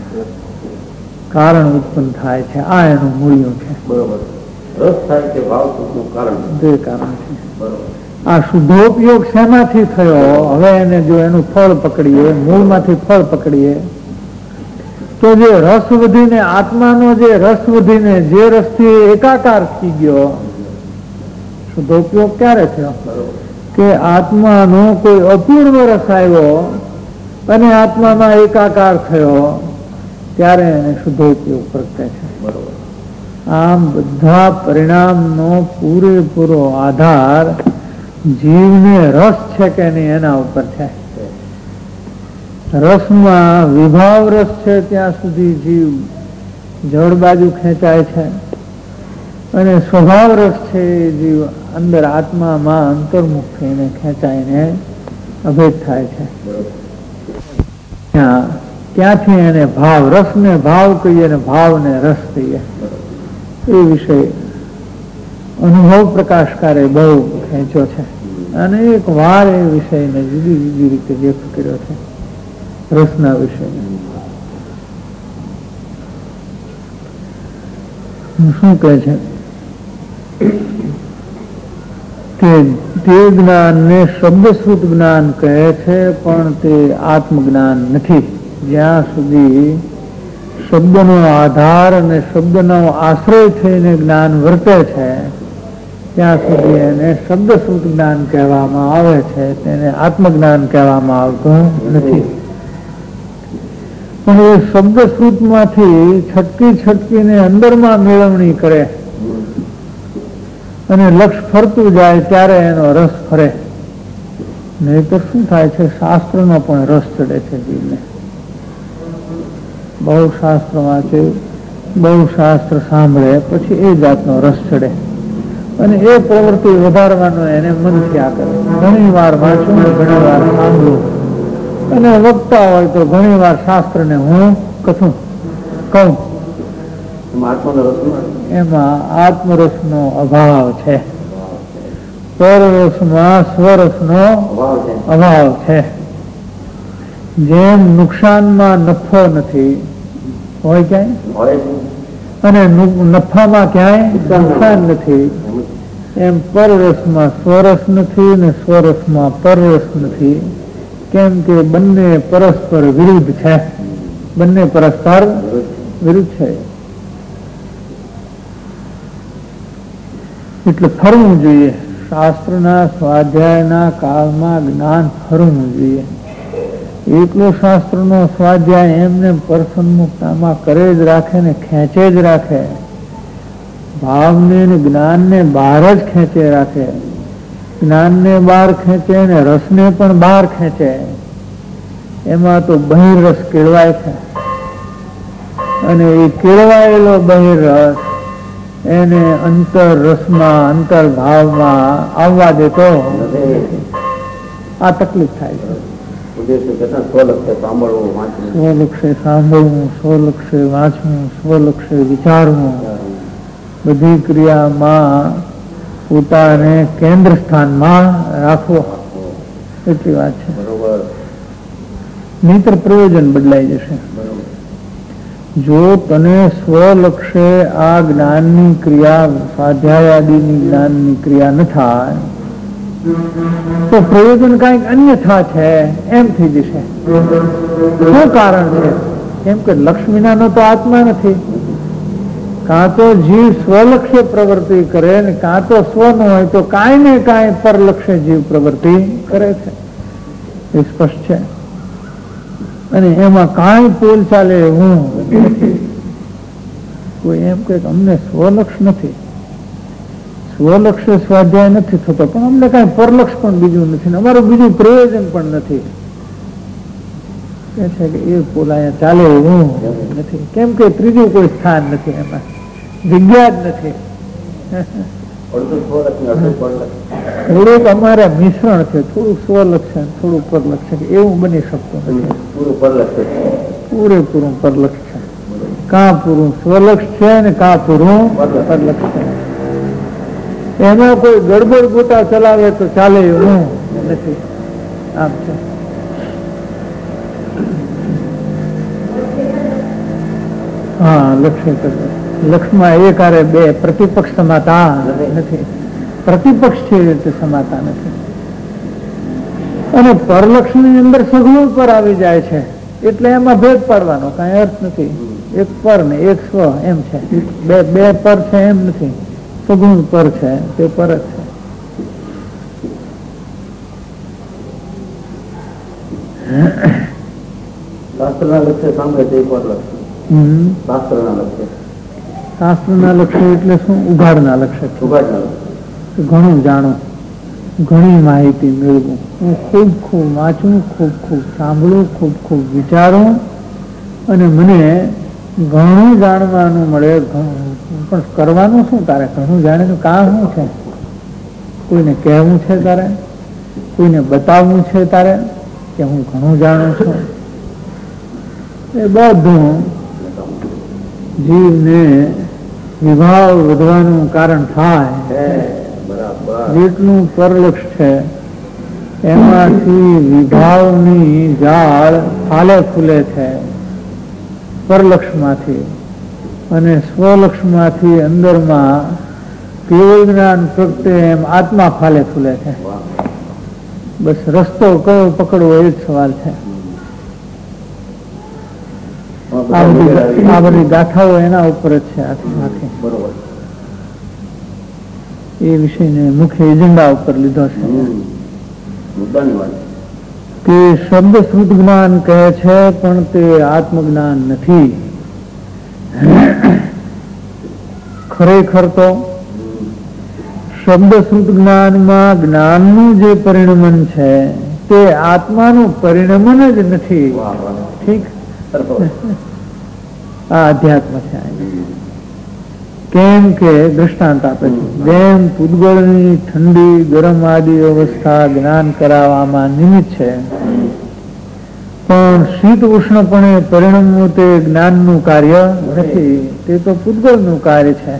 કારણ ઉત્પન્ન થાય છે. આ એનું મૂળ્યું છે. રસ થાય છે ભાવશ્રુતનું કારણ છે. આ શુદ્ધોપયોગ શેમાંથી થયો? હવે એને જો એનું ફળ પકડીએ, મૂળમાંથી ફળ પકડીએ તો જે રસ વધીને આત્માનો જે રસ વધીને જે રસથી એકાકાર થઈ ગયો, શુદ્ધોપયોગ ક્યારે થયો? કે આત્માનો કોઈ અપૂર્વ રસ આવ્યો અને આત્મામાં એકાકાર થયો ત્યારે એને શુદ્ધોપયોગ પ્રગટે છે. આમ બધા પરિણામનો પૂરેપૂરો આધાર જીવને રસ છે કે નહીં એના ઉપર છે. રસમાં વિભાવ રસ છે ત્યાં સુધી જીવ જળ બાજુ ખેંચાય છે અને સ્વભાવ રસ છે જીવ અંદર આત્મામાં અંતર્મુખ થઈને ખેંચાઈને અભેદ થાય છે. ત્યાંથી એને ભાવ, રસને ભાવ કહીએ ને ભાવને રસ કહીએ. એ વિષય અનુભવ પ્રકાશકારે બહુ ખેંચ્યો છે અને એક વાર એ વિષયને જુદી જુદી રીતે વ્યક્ત કર્યો છે. રસના વિષય શું કહે છે કે તે જ્ઞાનને શબ્દશ્રુત જ્ઞાન કહે છે પણ તે આત્મજ્ઞાન નથી. જ્યાં સુધી શબ્દનો આધાર અને શબ્દનો આશ્રય થઈને જ્ઞાન વર્તે છે ત્યાં સુધી એને શબ્દશ્રુત જ્ઞાન કહેવામાં આવે છે, તેને આત્મજ્ઞાન કહેવામાં આવતું નથી. પણ એ શબ્દશ્રુતમાંથી છટકીને અંદરમાં મેળવણી કરે અને લક્ષ ફરતું જાય ત્યારે એનો રસ ફરે. નહીં તો શું થાય છે, શાસ્ત્રનો પણ રસ ચડે છે જીવને. બહુ શાસ્ત્ર વાંચે, બહુ શાસ્ત્ર સાંભળે, પછી એ જાતનો રસ ચડે અને એ પ્રવૃત્તિ વધારવાનો એને મન થયા કરે. ઘણી વાર વાંચું, ઘણી વાર સાંભળું અને વક્તા હોય તો ઘણી વાર શાસ્ત્રને હું કથું કહું. એમાં આત્મરસનો અભાવ છે, પરરસમાં સ્વરસનો અભાવ છે. જેમ નુકસાનમાં નફો નથી હોય ક્યાંય અને નફામાં ક્યાંય નુકસાન નથી, એમ પરરસમાં સ્વરસ નથી ને સ્વરસમાં પરરસ નથી. કેમ કે બંને પરસ્પર વિરુદ્ધ છે, બંને પરસ્પર વિરુદ્ધ છે. એટલે ફરવું જોઈએ. શાસ્ત્રના સ્વાધ્યાયના કાળમાં જ્ઞાન ફરવું જોઈએ. એકલો શાસ્ત્રનો સ્વાધ્યાય એમને પરસન્મુખતામાં કરે જ રાખે ને ખેંચે જ રાખે, ભાવને જ્ઞાનને બહાર જ ખેંચે રાખે. જ્ઞાનને બહાર ખેંચે ને રસને પણ બહાર ખેંચે, એમાં તો બહિર્રસ કેળવાય છે અને એ કેળવાયેલો બહિર્રસ એને અંતર રસમાં, અંતર ભાવમાં આવવા દેતો આ તકલીફ થાય છે. સ્વલક્ષે સાંભળવું, સ્વલક્ષે વાંચવું, સ્વલક્ષે વિચારવું, બધી ક્રિયામાં પોતાને કેન્દ્ર સ્થાનમાં રાખવો, એટલી વાત છે. નહીંતર પ્રયોજન બદલાઈ જશે. જો તને સ્વલક્ષે આ જ્ઞાનની ક્રિયા, સ્વાધ્યાય આદિની જ્ઞાનની ક્રિયા ન થાય તો પ્રયોજન કઈક અન્યથા છે એમ થઈ જશે. શું કારણ છે? કેમ કે લક્ષ્મીના તો આત્મા નથી, કાં તો જીવ સ્વલક્ષ્ય પ્રવૃત્તિ કરે ને કાં તો સ્વનું હોય તો કાંઈ ને કાંઈ પરલક્ષ્ય જીવ પ્રવૃત્તિ કરે છે, એ સ્પષ્ટ છે. અને એમાં કાંઈ પોલ ચાલે એવું નથી. કોઈ એમ કે અમને સ્વલક્ષ નથી, સ્વલક્ષ્ય સ્વાધ્યાય નથી થતો, પણ અમને કાંઈ પરલક્ષ પણ બીજું નથી, અમારું બીજું પ્રયોજન પણ નથી, કે છે કે એ પોલાયા ચાલે એવું નથી. કેમ કે ત્રીજું કોઈ સ્થાન નથી, એમાં જગ્યા જ નથી. થોડુંક અમારે મિશ્રણ છે, થોડુંક સ્વલક્ષણ થોડુંક પરલક્ષણ, એવું બની શકતું નથી. પૂરેપૂરું પરલક્ષ છે, કાં પૂરું સ્વલક્ષ છે ને કાં પૂરું પરલક્ષ છે. એમાં કોઈ ગડબડ ગોટા ચલાવે તો ચાલે એવું નથી. આમ છે. હા, લક્ષ્ય લક્ષમાં એક આરે બે પ્રતિપક્ષ સમાતા નથી, પ્રતિપક્ષ છે રીતે સમાતા નથી. અને પરલક્ષ ની અંદર સગુણ પર આવી જાય છે, એટલે એમાં ભેદ પાડવાનો કઈ અર્થ નથી. એક પર ને એક સ્વ એમ છે, બે પર છે એમ નથી, સગુણ પર છે તે પર જ છે. શાસ્ત્રના લક્ષ્ય સાંભળે તે પરલક્ષ. શાસ્ત્રના લક્ષ્ય એટલે શું? ઉઘાડના લક્ષ્ય. ઘણું જાણું, ઘણી માહિતી મેળવું, હું ખૂબ ખૂબ વાંચું, ખૂબ ખૂબ સાંભળું, ખૂબ ખૂબ વિચારું, અને મને ઘણું જાણવાનું મળે. પણ કરવાનું શું તારે? ઘણું જાણીને કામ શું છે? કોઈને કહેવું છે તારે? કોઈને બતાવવું છે તારે કે હું ઘણું જાણું છું? એ બધું જીવને વિભાવ વધવાનું કારણ થાય. જેટલું પરલક્ષ છે એમાંથી વિભાવની જાળ ફાલે ફૂલે છે પરલક્ષમાંથી, અને સ્વલક્ષમાંથી અંદરમાં કેવળ જ્ઞાન પ્રગટે એમ આત્મા ફાલે ફૂલે છે. બસ રસ્તો કયો પકડવો એ જ સવાલ છે. આ બધી ગાથાઓ એના ઉપર જ છે આખી. એ વિષયને મુખ્ય એજન્ડા ઉપર લીધો છે કે શબ્દ શ્રુત જ્ઞાન કહે છે પણ તે આત્મજ્ઞાન નથી. ખરેખર તો શબ્દ શ્રુત જ્ઞાનમાં જ્ઞાનનું જે પરિણમન છે તે આત્માનું પરિણમન જ નથી. ઠીક, આ અધ્યાત્મ છે. કેમ કે દ્રષ્ટાંત આપે છે, જેમ પૂતગળની ઠંડી ગરમ આદિ અવસ્થા જ્ઞાન કરાવવામાં નિમિત્ત છે, પણ શીત ઉષ્ણપણે પરિણમવું તે જ્ઞાનનું કાર્ય નથી, તે તો પૂતગળનું કાર્ય છે.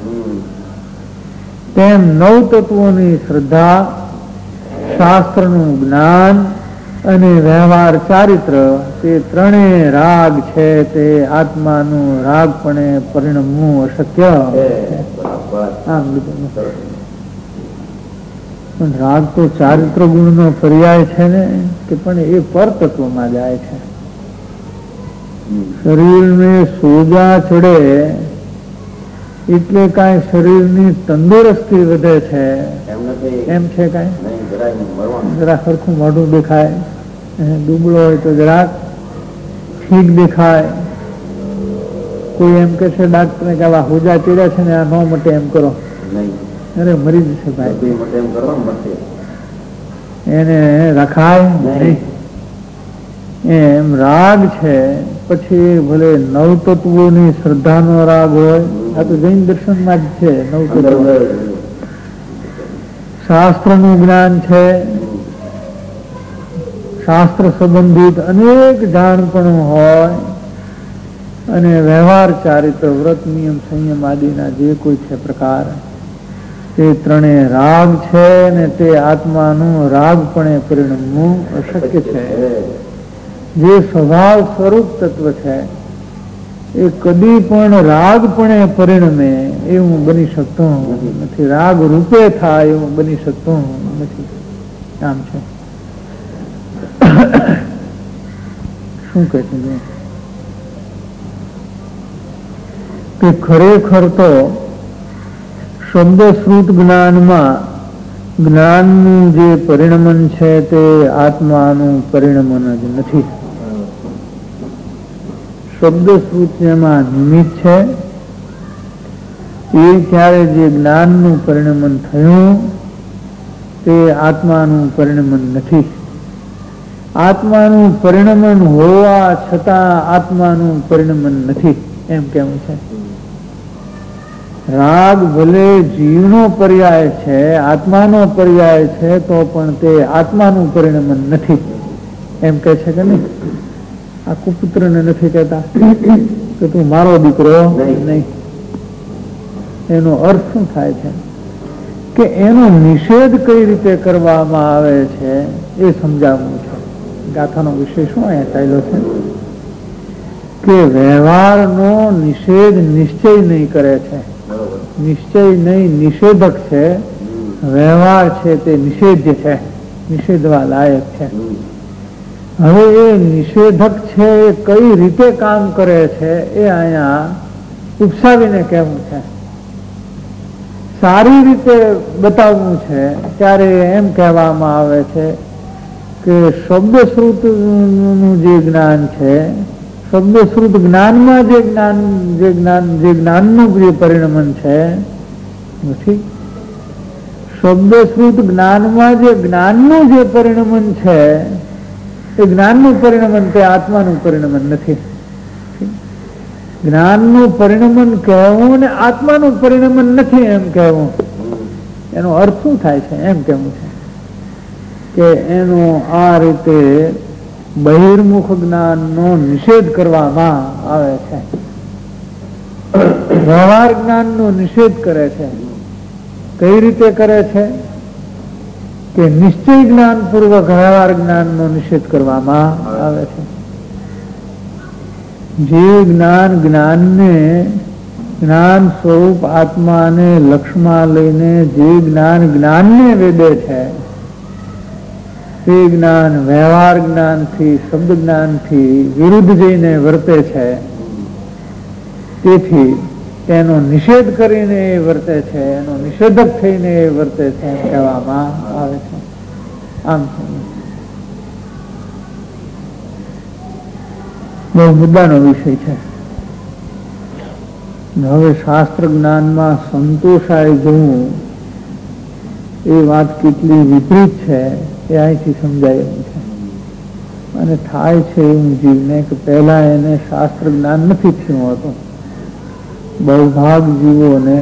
તેમ નવ તત્વોની શ્રદ્ધા, શાસ્ત્રનું જ્ઞાન અને વ્યવહાર ચારિત્ર તે ત્રણેય રાગ છે, તે આત્માનું રાગપણે પરિણમવું અશક્ય. પણ રાગ તો ચારિત્ર ગુણનો પર્યાય છે ને, કે પણ એ પર તત્વમાં જાય છે. શરીરને સોજા ચડે એટલે કાંઈ શરીરની તંદુરસ્તી વધે છે એમ છે? કાંઈ જરા સરખું મોઢું દેખાય, દુબળો હોય તો જરાક ઠીક દેખાય. કોઈ એમ કે છે ડાક્ટરને કે આવા હોજા ચડ્યા છે ને આ ન મટે એમ કરો, અરે મરી જશે ભાઈ, એને રખાય નહીં. એમ રાગ છે, પછી ભલે નવ તત્વોની શ્રદ્ધાનો રાગ હોય, આ તો જૈન દર્શનમાં જ છે નવ તત્વ. શાસ્ત્રનું જ્ઞાન છે, શાસ્ત્ર સંબંધિત અનેક જાણપણું હોય, અને વ્યવહાર ચારિત્ર વ્રત નિયમ સંયમ આદિના જે કોઈ છે પ્રકાર, તે ત્રણેય રાગ છે ને તે આત્માનું રાગપણે પરિણમવું અશક્ય છે. જે સ્વભાવ સ્વરૂપ તત્વ છે એ કદી પણ રાગપણે પરિણમે એવું બની શકતું નથી, રાગ રૂપે થાય એવું બની શકતું નથી. આમ છે. શું કહે છે? કે ખરેખર તો શબ્દ શ્રુત જ્ઞાનમાં જ્ઞાનનું જે પરિણમન છે તે આત્માનું પરિણમન જ નથી. શબ્દ શ્રુત જેમાં નિમિત્ત છે એ ત્યારે જે જ્ઞાનનું પરિણમન થયું તે આત્માનું પરિણમન નથી. આત્માનું પરિણમન હોવા છતાં આત્માનું પરિણમન નથી એમ કેવું છે. રાગ ભલે જીવનો પર્યાય છે, આત્માનો પર્યાય છે, તો પણ તે આત્માનું પરિણમન નથી એમ કે છે કે નહીં. આ કુપુત્રને નથી કહેતા કે તું મારો દીકરો નહીં. એનો અર્થ શું થાય છે કે એનો નિષેધ કઈ રીતે કરવામાં આવે છે એ સમજાવવું છે. ગાથાનો વિષય શું અહીંયા ચાલ્યો છે કે વ્યવહારનો નિષેધ નિશ્ચય નહીં કરે છે. નિશ્ચય નહીં નિષેધક છે, વ્યવહાર છે તે નિષેધ્ય છે, નિષેધવા લાયક છે. હવે એ નિષેધક છે એ કઈ રીતે કામ કરે છે એ અહીંયા ઉપસાવીને કહેવું છે, સારી રીતે બતાવવું છે. ત્યારે એમ કહેવામાં આવે છે કે શબ્દશ્રુત નું જે જ્ઞાન છે, શબ્દશ્રુત જ્ઞાનમાં જે જ્ઞાનનું જે પરિણમન છે નથી. શબ્દશ્રુત જ્ઞાનમાં જે જ્ઞાનનું જે પરિણમન છે એ જ્ઞાનનું પરિણમન તે આત્માનું પરિણમન નથી. જ્ઞાનનું પરિણમન કહેવું ને આત્માનું પરિણમન નથી એમ કહેવું, એનો અર્થ શું થાય છે એમ કહેવું છે કે એનો આ રીતે બહિર્મુખ જ્ઞાનનો નિષેધ કરવામાં આવે છે, વ્યવહાર જ્ઞાનનો નિષેધ કરે છે. કઈ રીતે કરે છે કે નિશ્ચય જ્ઞાન પૂર્વક વ્યવહાર જ્ઞાનનો નિષેધ કરવામાં આવે છે. જે જ્ઞાન જ્ઞાનને જ્ઞાન સ્વરૂપ આત્માને લક્ષ્યમાં લઈને જે જ્ઞાન જ્ઞાનને વેદે છે તે જ્ઞાન વ્યવહાર જ્ઞાનથી, શબ્દ જ્ઞાનથી વિરુદ્ધ જઈને વર્તે છે. તેથી તેનો નિષેધ કરીને એ વર્તે છે, એનો નિષેધક થઈને એ વર્તે છે એમ કહેવામાં આવે છે. આમ છે બહુ મુદ્દાનો વિષય છે. હવે શાસ્ત્ર જ્ઞાનમાં સંતોષાય જવું એ વાત કેટલી વિપરીત છે એ અહીંથી સમજાય એવું છે. અને થાય છે એવું જીવને કે પહેલા એને શાસ્ત્ર જ્ઞાન નથી થયું હતું. બહુભાગ જીવોને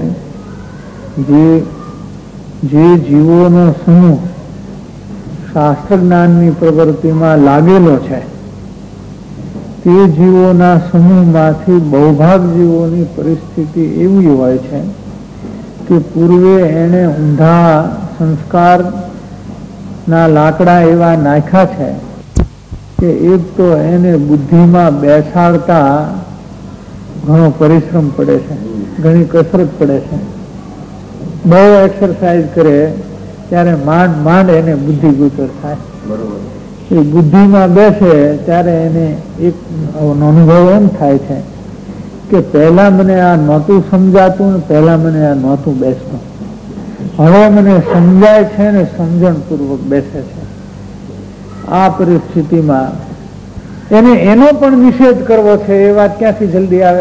જે જીવોનો સમૂહ શાસ્ત્ર જ્ઞાનની પ્રવૃત્તિમાં લાગેલો છે તે જીવોના સમૂહમાંથી બહુભાગ જીવોની પરિસ્થિતિ એવી હોય છે કે પૂર્વે એને ઊંધા સંસ્કાર ના લાકડા એવા નાખ્યા છે કે એક તો એને બુદ્ધિમાં બેસાડતા ઘણો પરિશ્રમ પડે છે, ઘણી કસરત પડે છે. બહુ એક્સરસાઇઝ કરે ત્યારે માંડ માંડ એને બુદ્ધિ ગોચર થાય. એ બુદ્ધિમાં બેસે ત્યારે એને એક અનુભવ એમ થાય છે કે પહેલા મને આ નહોતું સમજાતું ને પહેલા મને આ નહોતું બેસતું, હવે મને સમજાય છે ને સમજણ પૂર્વક બેસે છે. આ પરિસ્થિતિમાં એને એનો પણ નિષેધ કરવો છે એ વાત ક્યાંથી જલ્દી આવે?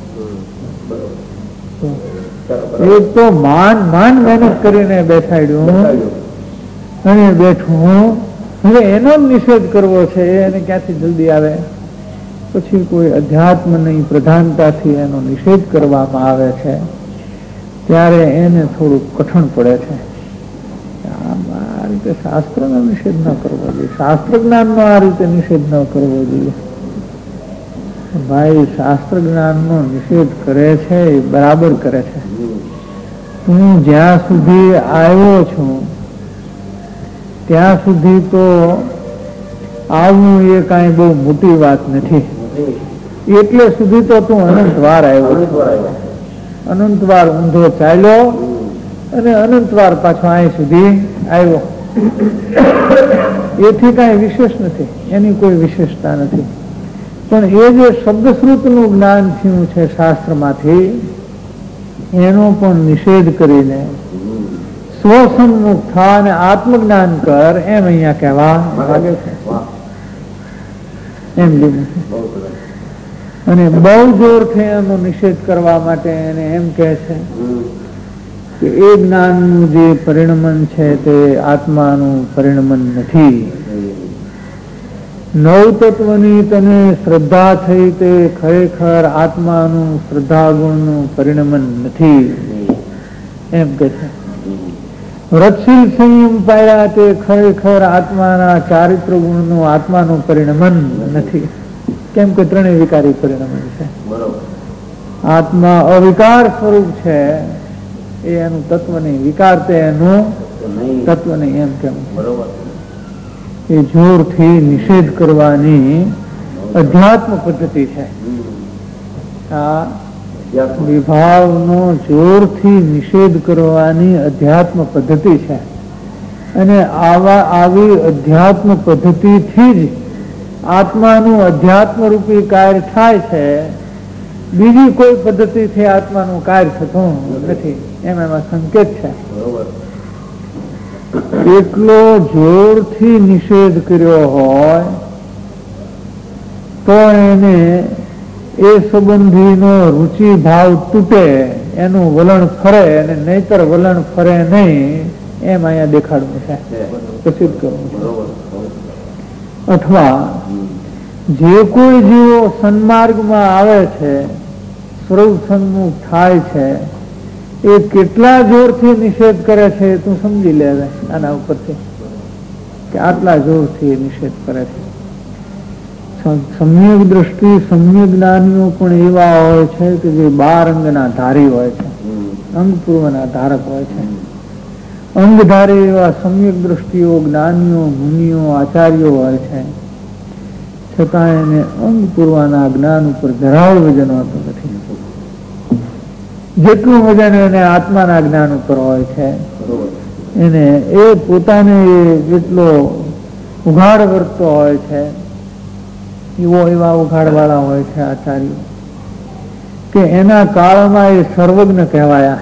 એક તો માંડ માંડ મહેનત કરીને બેસાડ્યું અને બેઠું, હવે એનો નિષેધ કરવો છે એને ક્યાંથી જલ્દી આવે? પછી કોઈ અધ્યાત્મની પ્રધાનતાથી એનો નિષેધ કરવામાં આવે છે ત્યારે એને થોડું કઠણ પડે છે. આ રીતે શાસ્ત્રનો નિષેધ ન કરવો જોઈએ, શાસ્ત્ર જ્ઞાનનો આ રીતે નિષેધ ન કરવો જોઈએ. ભાઈ શાસ્ત્ર જ્ઞાનનો નિષેધ કરે છે એ બરાબર કરે છે. હું જ્યાં સુધી આવ્યો છું ત્યાં સુધી તો આવવું એ કાંઈ બહુ મોટી વાત નથી. એટલે સુધી તો તું અનંત વાર આવ્યો, અનંત વાર ઊંધો ચાલ્યો અને અનંત વાર પાછો અહીં સુધી આવ્યો. એથી કાંઈ વિશેષ નથી, એની કોઈ વિશેષતા નથી. પણ એ જે શબ્દશ્રુતનું જ્ઞાન થયું છે શાસ્ત્રમાંથી, એનો પણ નિષેધ કરીને સ્વસન્મુખ થા અને આત્મજ્ઞાન કર, એમ અહીંયા કહેવા લાગે છે. એમ લીધું છે. અને બહુ જોરથી એનો નિષેધ કરવા માટે એને એમ કહે છે કે એ જ્ઞાનનું જે પરિણમન છે તે આત્માનું પરિણમન નથી. નવ તત્વની તને શ્રદ્ધા થઈ તે ખરેખર આત્માનું શ્રદ્ધા ગુણનું પરિણમન નથી, એમ કે છે. વ્રતશીલ સંયમ પાયા તે ખરેખર આત્માના ચારિત્ર ગુણનું આત્માનું પરિણમન નથી. કેમ કે ત્રણેય વિકારી પરિણમન છે. આત્મા અવિકાર સ્વરૂપ છે, એ એનું તત્વ નહીં. વિકાર તે એનું તત્વ નહીં, એમ કેમ એ જોરથી નિષેધ કરવાની અધ્યાત્મ પદ્ધતિ છે. આ વિભાવનો જોરથી નિષેધ કરવાની અધ્યાત્મ પદ્ધતિ છે. અને આવી અધ્યાત્મ પદ્ધતિથી જ આત્માનું અધ્યાત્મ રૂપી કાર્ય થાય છે. બીજી કોઈ પદ્ધતિથી આત્માનું કાર્ય થતું નથી, એમાં સંકેત છે. એટલો જોરથી નિષેધ કર્યો હોય તો એને એ સંબંધીનો રુચિ ભાવ તૂટે, એનું વલણ ફરે, અને નહીતર વલણ ફરે નહીં, એમ અહીંયા દેખાડવું છે, પ્રસિદ્ધ કરવું છે. અથવા જે કોઈ જીવો સન્માર્ગમાં આવે છે, સ્વરૂપ સન્મુખ થાય છે, એ કેટલા જોરથી નિષેધ કરે છે તું સમજી લે આના ઉપરથી, કે આટલા જોરથી નિષેધ કરે છે. સમ્યક દ્રષ્ટિ સમ્યક જ્ઞાનીઓ પણ એવા હોય છે કે જે 12 અંગના ધારી હોય છે, અંગ પૂર્વના ધારક હોય છે. અંગધારી એવા સમ્યક દ્રષ્ટિઓ જ્ઞાનીઓ મુનિઓ આચાર્યો હોય છે, છતાં એને અંગ પૂર્વના જ્ઞાન ઉપર જરાય વજન હોતું નથી. જેટલું વજન એને આત્માના જ્ઞાન ઉપર હોય છે, એને એ પોતાને જેટલો ઉઘાડ વર્તતો હોય છે, એવા ઉઘાડ વાળા હોય છે આચાર્યો, કે એના કાળમાં એ સર્વજ્ઞ કહેવાયા.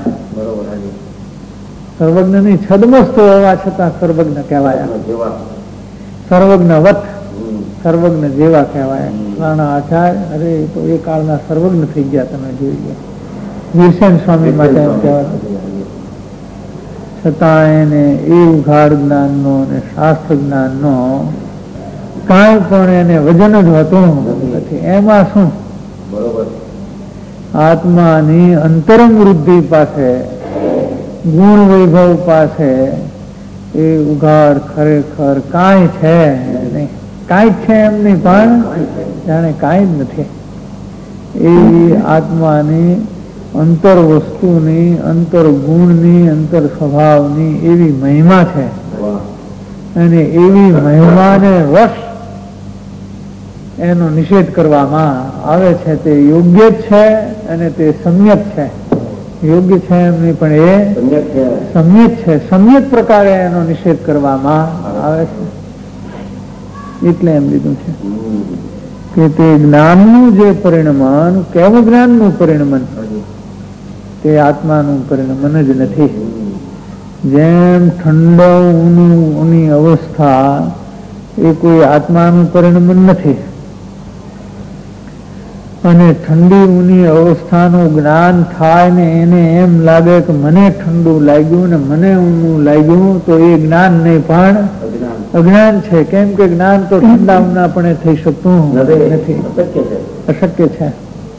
સર્વજ્ઞ નહીં, છદમસ્ત હોવા છતાં સર્વજ્ઞ કહેવાયા. સર્વજ્ઞવત, સર્વજ્ઞ જેવા કહેવાયા. રાણા આચાર્ય, અરે તો એ કાળના સર્વજ્ઞ થઈ ગયા, તમે જોઈ ગયા. વીરસેન સ્વામી માટે એમ કહેવાય. છતાં એને એ ઉઘાડ જ્ઞાનનો અને શાસ્ત્ર જ્ઞાનનો કાંઈ પણ એને વજન જ હોતું નથી. એમાં શું, આત્માની અંતરંગ વૃદ્ધિ પાસે, ગુણ વૈભવ પાસે એ ઉઘાડ ખરેખર કાંઈ છે નહીં. કાંઈ છે એમ નહીં, પણ જાણે કાંઈ જ નથી. એવી આત્માની અંતર વસ્તુની, અંતર ગુણની, અંતર સ્વભાવની એવી મહિમા છે. અને એવી મહિમાને વશ એનો નિષેધ કરવામાં આવે છે. તે યોગ્ય છે અને તે સમ્યક છે. યોગ્ય છે એમ નહીં, પણ એ સમ્યક છે. સમ્યક પ્રકારે એનો નિષેધ કરવામાં આવે છે. એટલે એમ લીધું છે કે તે જ્ઞાનનું જે પરિણમન, કેવું જ્ઞાનનું પરિણમન, તે આત્માનું પરિણમન જ નથી. જેમ ઠંડો ઊની અવસ્થા એ કોઈ આત્માનું પરિણમન નથી, અને ઠંડી ઊની અવસ્થાનું જ્ઞાન થાય ને એને એમ લાગે કે મને ઠંડુ લાગ્યું ને મને ઊનું લાગ્યું, તો એ જ્ઞાન નહીં પણ અજ્ઞાન છે. કેમ કે જ્ઞાન તો ઠંડા ઊના પણ થઈ શકતું નથી, અશક્ય છે.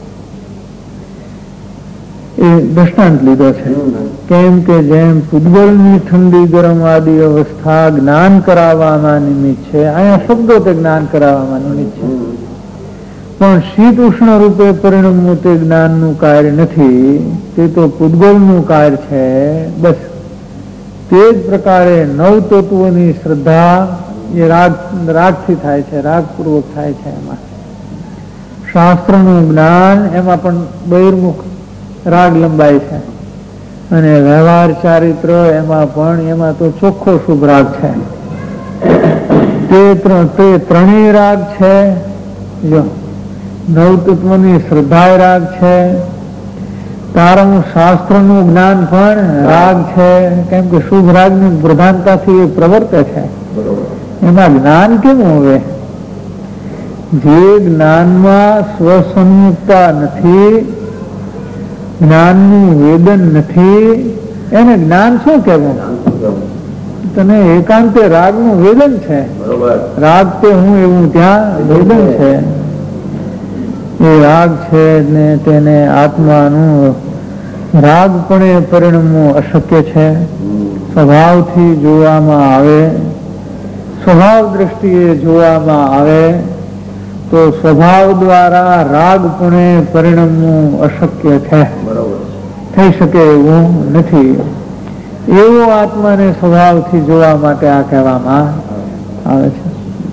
એ દ્રષ્ટાંત લીધો છે. કેમ કે જેમ પૂતગલની ઠંડી ગરમ આદિ અવસ્થા જ્ઞાન કરાવવામાં નિમિત્ત છે, અહીંયા શબ્દો તે જ્ઞાન કરાવવામાં નિમિત્ત છે, પણ શીત ઉષ્ણ રૂપે પરિણમવું તે જ્ઞાનનું કાર્ય નથી. તે તો પૂતગલનું કાર્ય છે. બસ તે જ પ્રકારે 9 તત્વોની શ્રદ્ધા એ રાગથી થાય છે, રાગપૂર્વક થાય છે. એમાં શાસ્ત્રનું જ્ઞાન, એમાં પણ બહિર્મુખ રાગ લંબાય છે. અને વ્યવહાર ચારિત્ર એમાં તો ચોખ્ખો શુભ રાગ છે. તે ત્રણેય રાગ છે. જો નવતત્વની શ્રદ્ધા રાગ છે, તારું શાસ્ત્રનું જ્ઞાન પણ રાગ છે, કેમ કે શુભ રાગની પ્રધાનતાથી એ પ્રવર્તે છે. એમાં જ્ઞાન કેમ હોય? જે જ્ઞાનમાં સ્વસંયુક્તા નથી, જ્ઞાનનું વેદન નથી, એને જ્ઞાન શું કહેવું? તને એકાંતે રાગનું વેદન છે. રાગ તે હું એવું ત્યાં વેદન છે. એ રાગ છે ને તેને આત્માનું રાગપણે પરિણમવું અશક્ય છે. સ્વભાવથી જોવામાં આવે, સ્વભાવ દ્રષ્ટિએ જોવામાં આવે તો સ્વભાવ દ્વારા રાગપણે પરિણમવું અશક્ય છે. થઈ શકે એવું નથી. એવો આત્માને સ્વભાવથી જોવા માટે આ કહેવામાં આવે છે.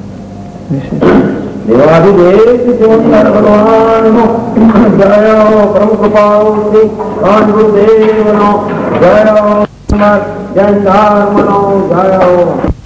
દેવાધિદેવ શંકર ભગવાનનો જય, પરમ કૃપાળુ શ્રી ગુરુદેવનો જય, જય જય